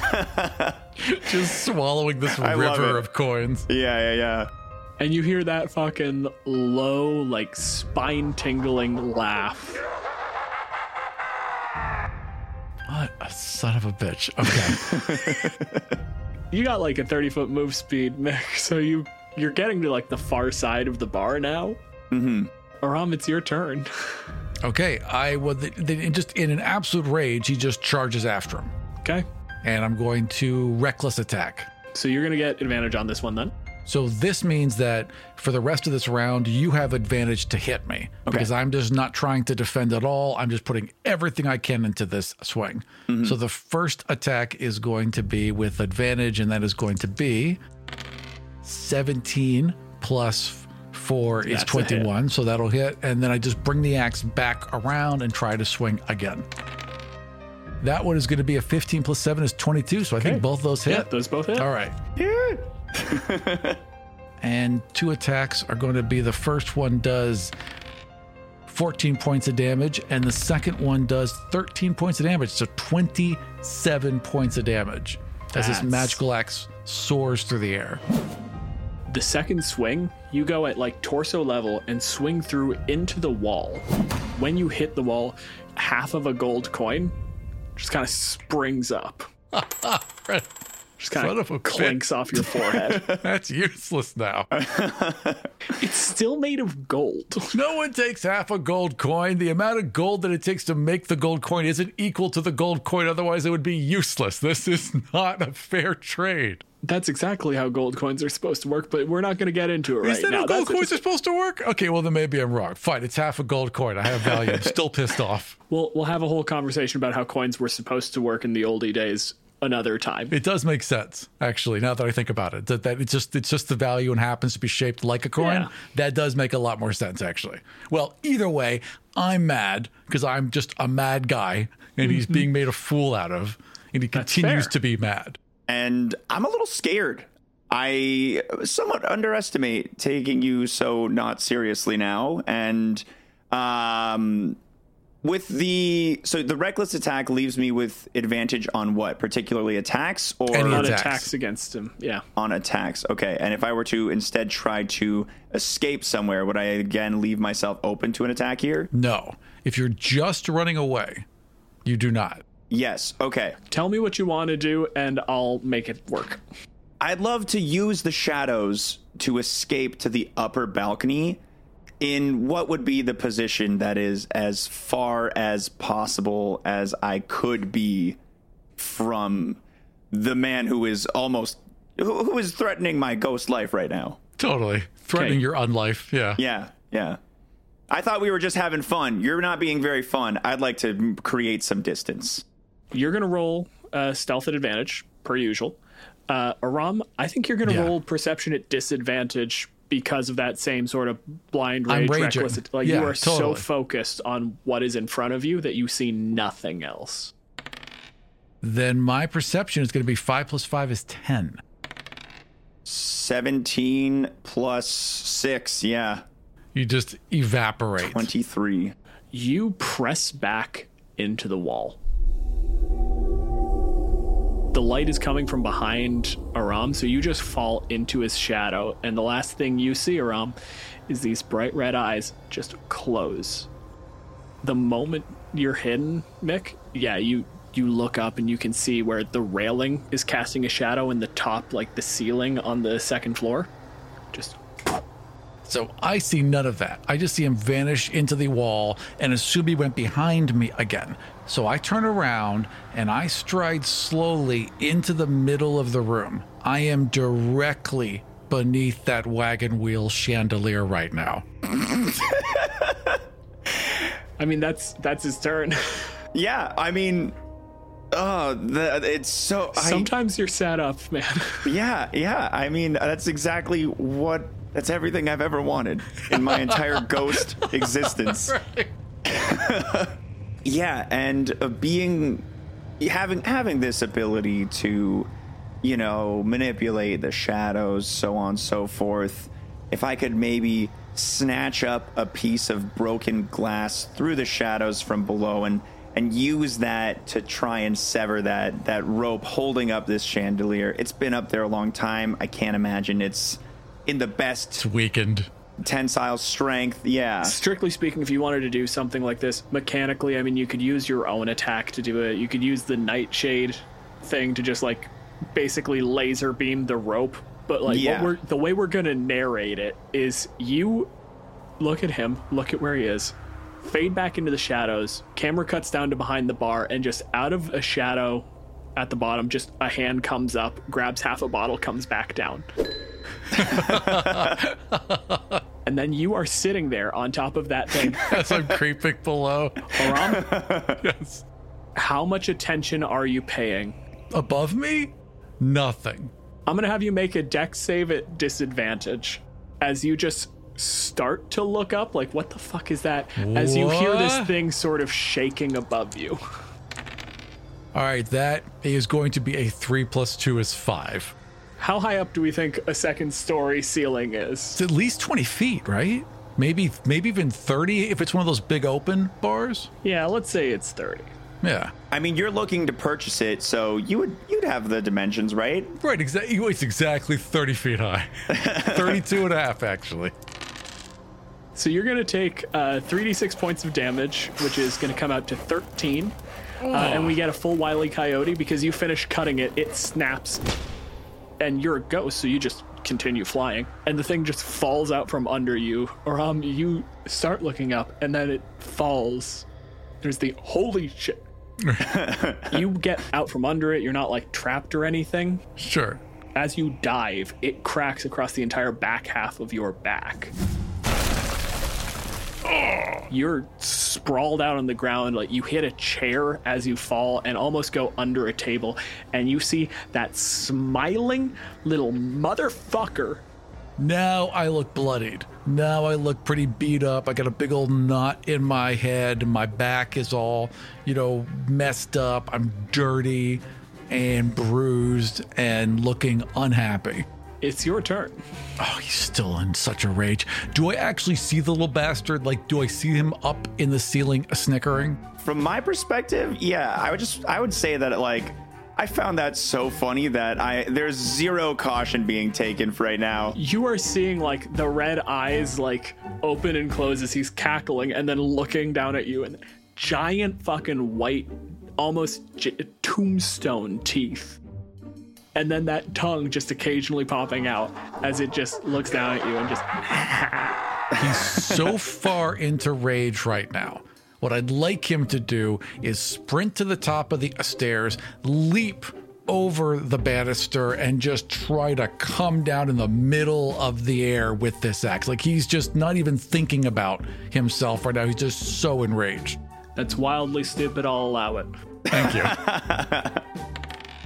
Just swallowing this river of coins. Yeah. And you hear that fucking low, like spine-tingling laugh. What a son of a bitch. Okay. You got like a 30-foot move speed, Mick, so you're getting to like the far side of the bar now. Mm-hmm. Aram, it's your turn. Okay, I would just in an absolute rage, he just charges after him. Okay. And I'm going to reckless attack. So you're going to get advantage on this one then? So this means that for the rest of this round, you have advantage to hit me. Okay. Because I'm just not trying to defend at all. I'm just putting everything I can into this swing. Mm-hmm. So the first attack is going to be with advantage, and that is going to be 17 plus 4 is 21. So that'll hit. And then I just bring the axe back around and try to swing again. That one is going to be a 15 plus 7 is 22. So I think both those hit. Yeah, those both hit. All right. Yeah. And 2 attacks are going to be, the first one does 14 points of damage, and the second one does 13 points of damage. So 27 points of damage as this magical axe soars through the air. The second swing, you go at like torso level and swing through into the wall. When you hit the wall, half of a gold coin just kind of springs up. Just kind of clinks off your forehead. That's useless now. It's still made of gold. No one takes half a gold coin. The amount of gold that it takes to make the gold coin isn't equal to the gold coin. Otherwise, it would be useless. This is not a fair trade. That's exactly how gold coins are supposed to work, but we're not going to get into it right now. Is that how gold coins are supposed to work? Okay, well, then maybe I'm wrong. Fine, it's half a gold coin. I have value. I'm still pissed off. We'll have a whole conversation about how coins were supposed to work in the oldie days another time. It does make sense, actually, now that I think about it. That it's just the value and happens to be shaped like a coin. Yeah. That does make a lot more sense, actually. Well, either way, I'm mad because I'm just a mad guy, and he's being made a fool out of, and he continues to be mad. And I'm a little scared. I somewhat underestimate taking you so not seriously now, and the reckless attack leaves me with advantage on what? Particularly attacks or on attacks against him. Yeah. On attacks. Okay. And if I were to instead try to escape somewhere, would I again leave myself open to an attack here? No. If you're just running away, you do not. Yes. Okay. Tell me what you want to do and I'll make it work. I'd love to use the shadows to escape to the upper balcony in what would be the position that is as far as possible as I could be from the man who is who is threatening my ghost life right now. Totally. Threatening your unlife. Yeah. Yeah. I thought we were just having fun. You're not being very fun. I'd like to create some distance. You're going to roll stealth at advantage, per usual. Aram, I think you're going to roll perception at disadvantage because of that same sort of blind rage, reckless. Like you are so focused on what is in front of you that you see nothing else. Then my perception is going to be 5 + 5 is 10. 17 plus 6, yeah. You just evaporate. 23. You press back into the wall. The light is coming from behind Aram, so you just fall into his shadow. And the last thing you see, Aram, is these bright red eyes just close. The moment you're hidden, Mick, you look up and you can see where the railing is casting a shadow in the top, like the ceiling on the second floor. Just... So I see none of that. I just see him vanish into the wall, and Asubi went behind me again. So I turn around and I stride slowly into the middle of the room. I am directly beneath that wagon wheel chandelier right now. I mean, that's his turn. Yeah, I mean, it's so... Sometimes you're sat up, man. Yeah. I mean, that's exactly what... That's everything I've ever wanted in my entire ghost existence. Yeah, and having this ability to, manipulate the shadows, so on and so forth. If I could maybe snatch up a piece of broken glass through the shadows from below and use that to try and sever that rope holding up this chandelier. It's been up there a long time. I can't imagine it's in the best... It's weakened. Tensile strength, yeah. Strictly speaking, if you wanted to do something like this mechanically, I mean, you could use your own attack to do it. You could use the Nightshade thing to just, basically laser beam the rope. But, the way we're going to narrate it is you look at him, look at where he is, fade back into the shadows, camera cuts down to behind the bar, and just out of a shadow at the bottom, just a hand comes up, grabs half a bottle, comes back down. And then you are sitting there on top of that thing. As I'm creeping below. Aram, Yes. how much attention are you paying? Above me? Nothing. I'm going to have you make a dex save at disadvantage as you just start to look up, like, what the fuck is that? As you hear this thing sort of shaking above you. All right, that is going to be a 3 + 2 is 5. How high up do we think a second story ceiling is? It's at least 20 feet, right? Maybe even 30 if it's one of those big open bars. Yeah, let's say it's 30. Yeah. I mean, you're looking to purchase it, so you'd have the dimensions, right? Right, exactly. It's exactly 30 feet high. 32 and a half, actually. So you're going to take 3d6 points of damage, which is going to come out to 13. And we get a full Wile E. Coyote because you finish cutting it, it snaps, and you're a ghost, so you just continue flying. And the thing just falls out from under you. Or you start looking up, and then it falls. There's the holy shit. You get out from under it. You're not trapped or anything. Sure. As you dive, it cracks across the entire back half of your back. You're sprawled out on the ground, you hit a chair as you fall and almost go under a table, and you see that smiling little motherfucker. Now I look bloodied. Now I look pretty beat up. I got a big old knot in my head. My back is all, messed up. I'm dirty and bruised and looking unhappy. It's your turn. Oh, he's still in such a rage. Do I actually see the little bastard? Do I see him up in the ceiling snickering? From my perspective, yeah, I would say that I found that so funny that there's zero caution being taken right now. You are seeing the red eyes open and close as he's cackling and then looking down at you, and giant fucking white, almost tombstone teeth. And then that tongue just occasionally popping out as it just looks down at you and just... He's so far into rage right now. What I'd like him to do is sprint to the top of the stairs, leap over the banister, and just try to come down in the middle of the air with this axe. He's just not even thinking about himself right now. He's just so enraged. That's wildly stupid. I'll allow it. Thank you.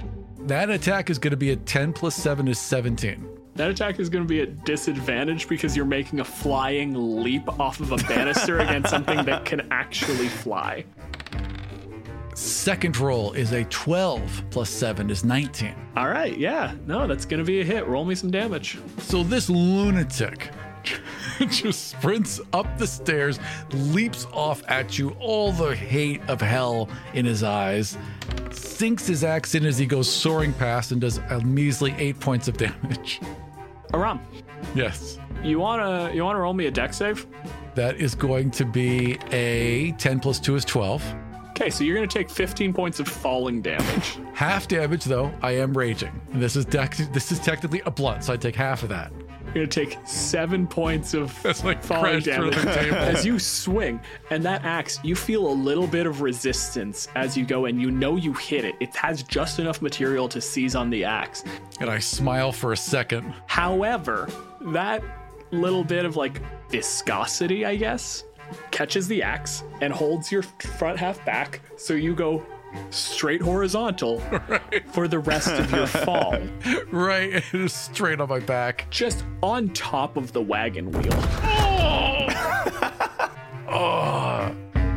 That attack is going to be a 10 plus 7 is 17. That attack is going to be at disadvantage because you're making a flying leap off of a banister against something that can actually fly. Second roll is a 12 plus 7 is 19. All right, yeah. No, that's going to be a hit. Roll me some damage. So this lunatic just sprints up the stairs, leaps off at you, all the hate of hell in his eyes, sinks his axe in as he goes soaring past and does a measly 8 points of damage. Aram, Yes. you wanna roll me a dex save? That is going to be a 10 plus 2 is 12. Okay, so you're going to take 15 points of falling damage. Half damage, though. I am raging. And this is technically a blunt, so I take half of that. You're going to take 7 points of That's like falling crash through damage the table. as you swing. And that axe, you feel a little bit of resistance as you go, and you know you hit it. It has just enough material to seize on the axe. And I smile for a second. However, that little bit of like viscosity, I guess, catches the axe and holds your front half back, so you go straight horizontal for the rest of your fall. Right, it is straight on my back. Just on top of the wagon wheel. Oh.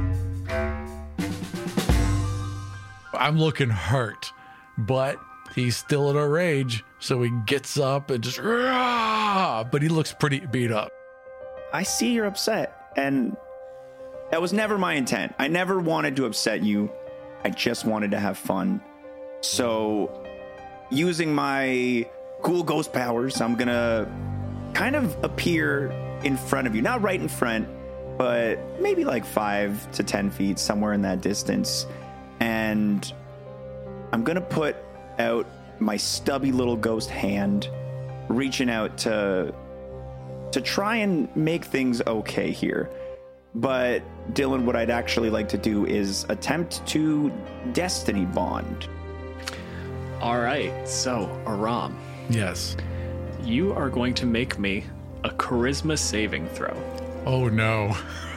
I'm looking hurt, but he's still in a rage, so he gets up and just, but he looks pretty beat up. I see you're upset, and that was never my intent. I never wanted to upset you. I just wanted to have fun. So, using my cool ghost powers, I'm gonna kind of appear in front of you. Not right in front, but maybe like 5 to 10 feet, somewhere in that distance. And I'm gonna put out my stubby little ghost hand, reaching out to try and make things okay here. But Dylan, what I'd actually like to do is attempt to destiny bond. All right, so Aram, Yes. you are going to make me a charisma saving throw. Oh no.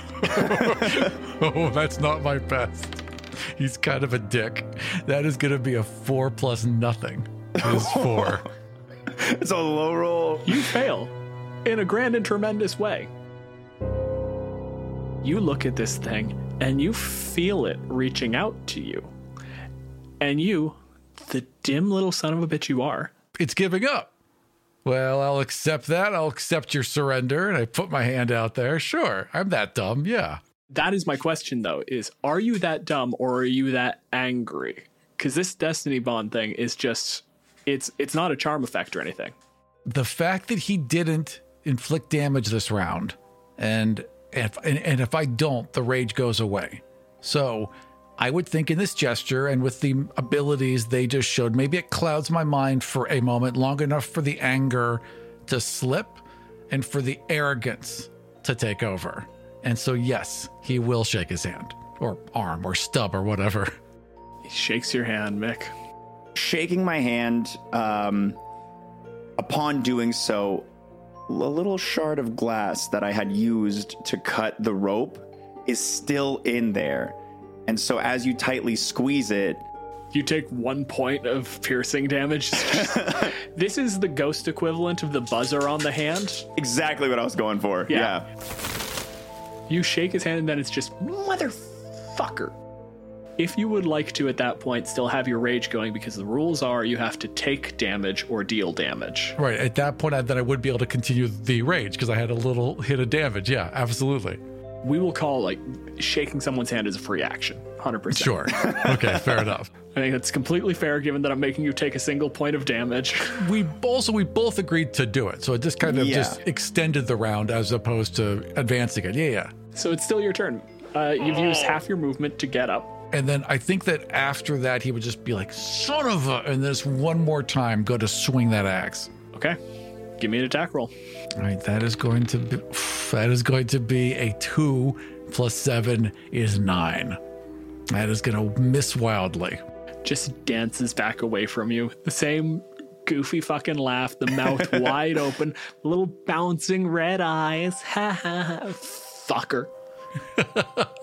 Oh, that's not my best. He's kind of a dick. That is going to be a 4 plus nothing. Is 4. It's a low roll. You fail in a grand and tremendous way. You look at this thing and you feel it reaching out to you. And you, the dim little son of a bitch you are, It's giving up. Well, I'll accept that. I'll accept your surrender. And I put my hand out there. Sure, I'm that dumb. Yeah. that is my question though, is are you that dumb or are you that angry? Because this Destiny Bond thing is just, it's not a charm effect or anything. The fact that he didn't inflict damage this round, and if I don't, the rage goes away. So I would think in this gesture and with the abilities they just showed, maybe it clouds my mind for a moment, long enough for the anger to slip and for the arrogance to take over. And so, yes, he will shake his hand or arm or stub or whatever. He shakes your hand, Mick. Shaking my hand, upon doing so, a little shard of glass that I had used to cut the rope is still in there. And so as you tightly squeeze it, You take 1 point of piercing damage. This is the ghost equivalent of the buzzer on the hand. exactly what I was going for. Yeah. You shake his hand and then it's just, motherfucker. If you would like to, at that point, still have your rage going, because the rules are you have to take damage or deal damage. Right. At that point, then I would be able to continue the rage because I had a little hit of damage. Yeah, absolutely. We will call, like, shaking someone's hand as a free action. 100%. Sure. Okay, fair enough. I think that's completely fair, given that I'm making you take a single point of damage. We both agreed to do it. So it just kind of just extended the round as opposed to advancing it. Yeah. So it's still your turn. You've used half your movement to get up. And then I think that after that, he would just be like, son of a, and this one more time, go to swing that axe. Okay. Give me an attack roll. All right, that is going to be a 2 plus 7 is 9. That is going to miss wildly. Just dances back away from you. The same goofy fucking laugh, the mouth wide open, little bouncing red eyes. Ha ha ha. Fucker.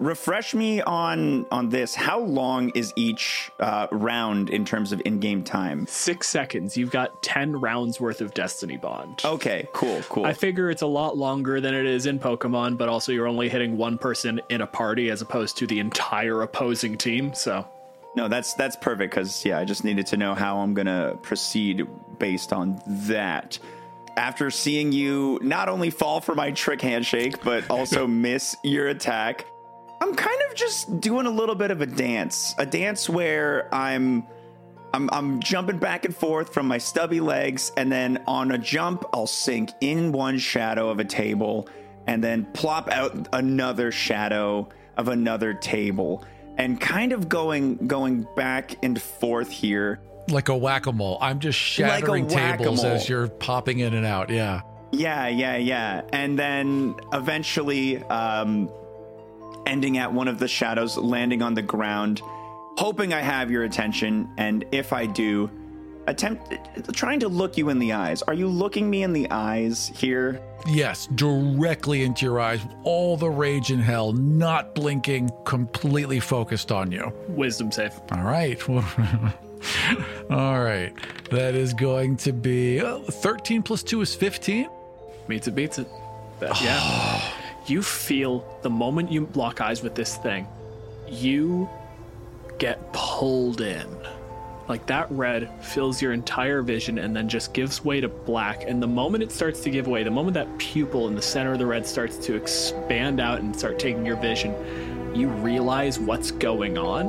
refresh me on this. How long is each round in terms of in-game time? 6 seconds. You've got 10 rounds worth of Destiny Bond. Okay, cool. I figure it's a lot longer than it is in Pokemon, but also you're only hitting one person in a party as opposed to the entire opposing team, so... No, that's perfect, because, I just needed to know how I'm going to proceed based on that. After seeing you not only fall for my trick handshake, but also miss your attack, I'm kind of just doing a little bit of a dance where I'm jumping back and forth from my stubby legs, and then on a jump, I'll sink in one shadow of a table and then plop out another shadow of another table. And kind of going back and forth here. Like a whack-a-mole. I'm just shattering tables as you're popping in and out. Yeah. Yeah. And then eventually ending at one of the shadows, landing on the ground, hoping I have your attention. And if I do, trying to look you in the eyes. Are you looking me in the eyes here? Yes, directly into your eyes, all the rage in hell, not blinking, completely focused on you. Wisdom save. All right. All right. That is going to be 13 plus 2 is 15. Beats it. Yeah. You feel the moment you lock eyes with this thing, you get pulled in. Like that red fills your entire vision and then just gives way to black. And the moment it starts to give way, the moment that pupil in the center of the red starts to expand out and start taking your vision, you realize what's going on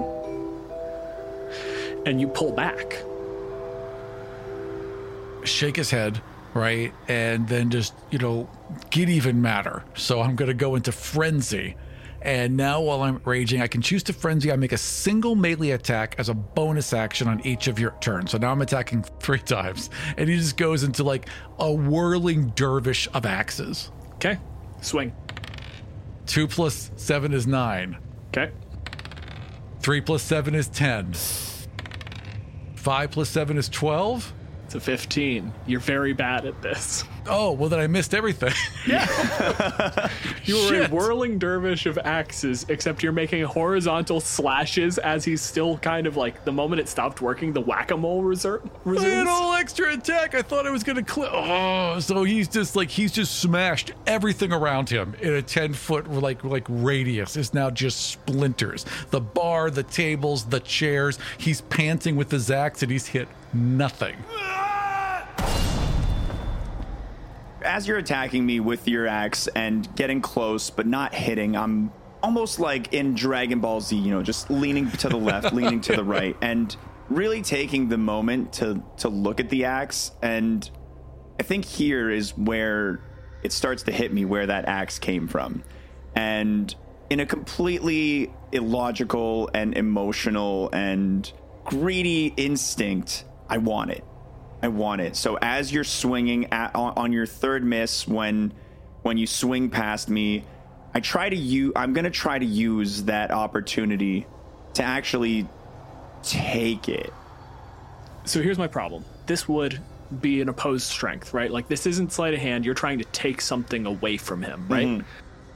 and you pull back. Shake his head, right? And then just, get even madder. So I'm going to go into frenzy. And now while I'm raging, I can choose to frenzy. I make a single melee attack as a bonus action on each of your turns. So now I'm attacking 3 times. And he just goes into like a whirling dervish of axes. Okay. Swing. 2 plus 7 is 9. Okay. 3 plus 7 is 10. 5 plus 7 is 12. It's a 15. You're very bad at this. Oh, well, then I missed everything. Yeah. You were a whirling dervish of axes, except you're making horizontal slashes as he's still kind of like, the moment it stopped working, the whack-a-mole resumes. I had all extra attack. I thought I was going to clip. Oh, so he's just smashed everything around him in a 10-foot like radius. Is now just splinters. The bar, the tables, the chairs. He's panting with his axe and he's hit nothing. As you're attacking me with your axe and getting close but not hitting, I'm almost like in Dragon Ball Z, just leaning to the left, leaning to the right, and really taking the moment to look at the axe. And I think here is where it starts to hit me where that axe came from. And in a completely illogical and emotional and greedy instinct, I want it. So as you're swinging on your third miss, when you swing past me, I'm going to try to use that opportunity to actually take it. So here's my problem. This would be an opposed strength, right? Like this isn't sleight of hand. You're trying to take something away from him, right? Mm-hmm.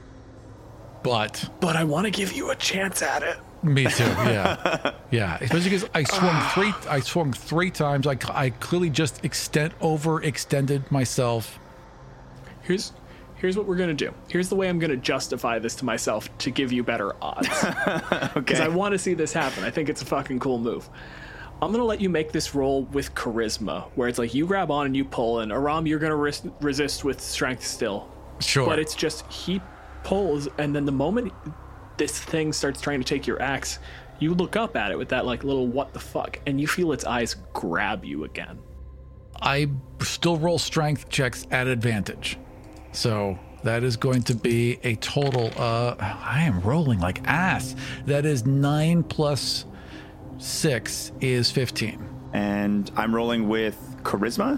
But I want to give you a chance at it. Me too. Yeah, yeah. Especially because I swung three times. I clearly just overextended myself. Here's what we're gonna do. Here's the way I'm gonna justify this to myself to give you better odds. Okay. Because I want to see this happen. I think it's a fucking cool move. I'm gonna let you make this roll with charisma, where it's like you grab on and you pull, and Aram, you're gonna resist with strength still. Sure. But it's just he pulls, and then the moment this thing starts trying to take your axe, you look up at it with that like little what the fuck, and you feel its eyes grab you again. I still roll strength checks at advantage. So that is going to be a total, I am rolling like ass. That is 9 plus 6 is 15. And I'm rolling with charisma.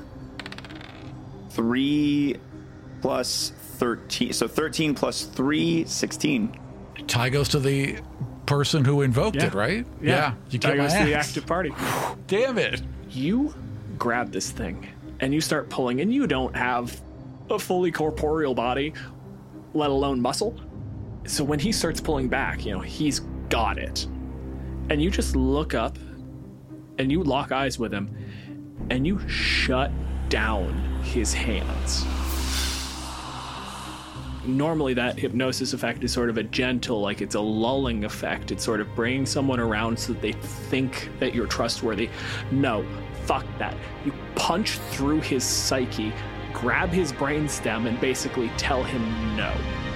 3 plus 13. So 13 plus 3, 16. Tie goes to the person who invoked it, right? Yeah. You Tie get my goes to axe. the active party. Damn it. You grab this thing and you start pulling, and you don't have a fully corporeal body, let alone muscle. So when he starts pulling back, he's got it. And you just look up and you lock eyes with him and you shut down his hands. Normally that hypnosis effect is sort of a gentle, like it's a lulling effect. It's sort of bringing someone around so that they think that you're trustworthy. No, fuck that. You punch through his psyche, grab his brainstem, and basically tell him no.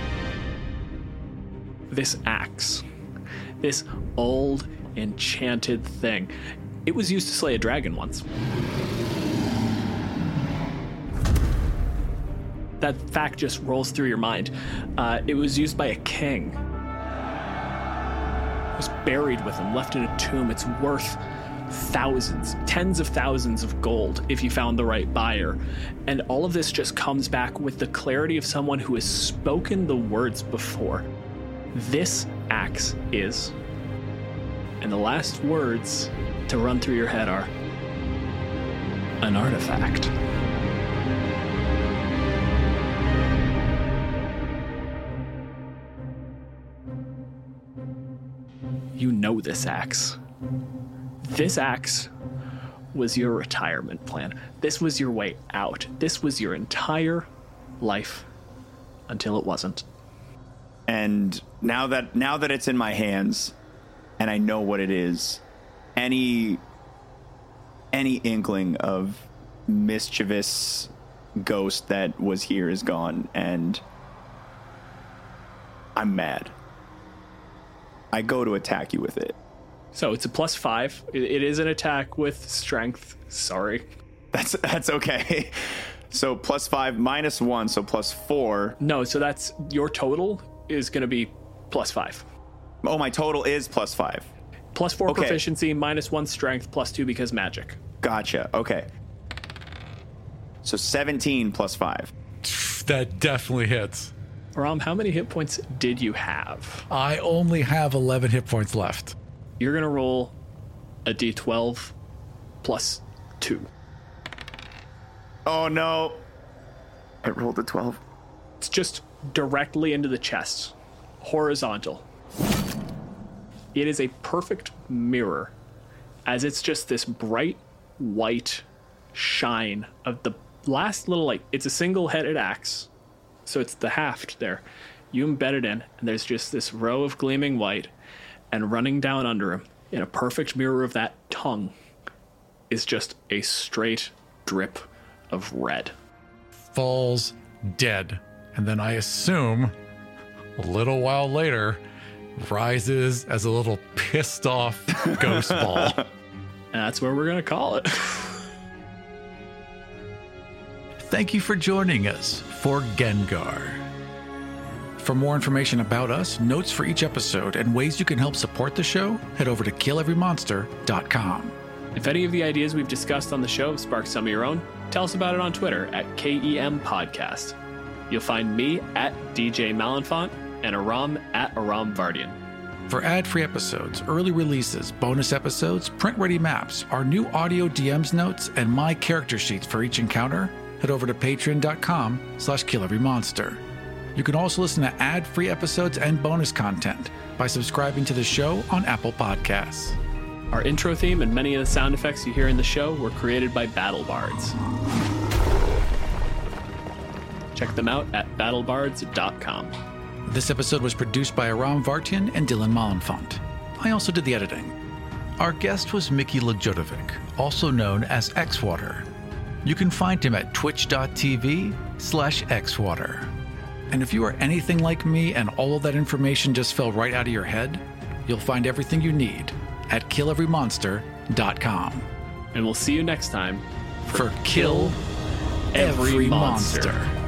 This axe, this old enchanted thing, it was used to slay a dragon once. That fact just rolls through your mind. It was used by a king. It was buried with him, left in a tomb. It's worth thousands, tens of thousands of gold if you found the right buyer. And all of this just comes back with the clarity of someone who has spoken the words before. This axe is. And the last words to run through your head are an artifact. You know this axe. This axe was your retirement plan. This was your way out. This was your entire life until it wasn't. And now that it's in my hands and I know what it is, any inkling of mischievous ghost that was here is gone, and I'm mad. I go to attack you with it. So it's a +5. It is an attack with strength. Sorry. That's okay. So +5 -1, so +4. No, so that's your total is going to be +5. Oh, my total is +5. +4 okay. Proficiency, -1 strength, +2 because magic. Gotcha. Okay. So 17 +5. That definitely hits. Aram, how many hit points did you have? I only have 11 hit points left. You're going to roll a d12 +2. Oh, no. I rolled a 12. It's just directly into the chest. Horizontal. It is a perfect mirror, as it's just this bright white shine of the last little, it's a single-headed axe. So it's the haft there. You embed it in, and there's just this row of gleaming white, and running down under him, in a perfect mirror of that tongue, is just a straight drip of red. Falls dead. And then I assume, a little while later, rises as a little pissed off ghost ball. And that's where we're going to call it. Thank you for joining us for Gengar. For more information about us, notes for each episode, and ways you can help support the show, head over to killeverymonster.com. If any of the ideas we've discussed on the show have sparked some of your own, tell us about it on Twitter at KEM Podcast. You'll find me at DJ Malenfant and Aram at Aram Vardian. For ad-free episodes, early releases, bonus episodes, print-ready maps, our new audio DMs notes, and my character sheets for each encounter, head over to patreon.com/killeverymonster. You can also listen to ad-free episodes and bonus content by subscribing to the show on Apple Podcasts. Our intro theme and many of the sound effects you hear in the show were created by BattleBards. Check them out at battlebards.com. This episode was produced by Aram Vartian and Dylan Malenfant. I also did the editing. Our guest was Mickey Lajodovic, also known as Xwater. You can find him at twitch.tv/Xwater. And if you are anything like me and all of that information just fell right out of your head, you'll find everything you need at killeverymonster.com. And we'll see you next time for Kill Every Monster.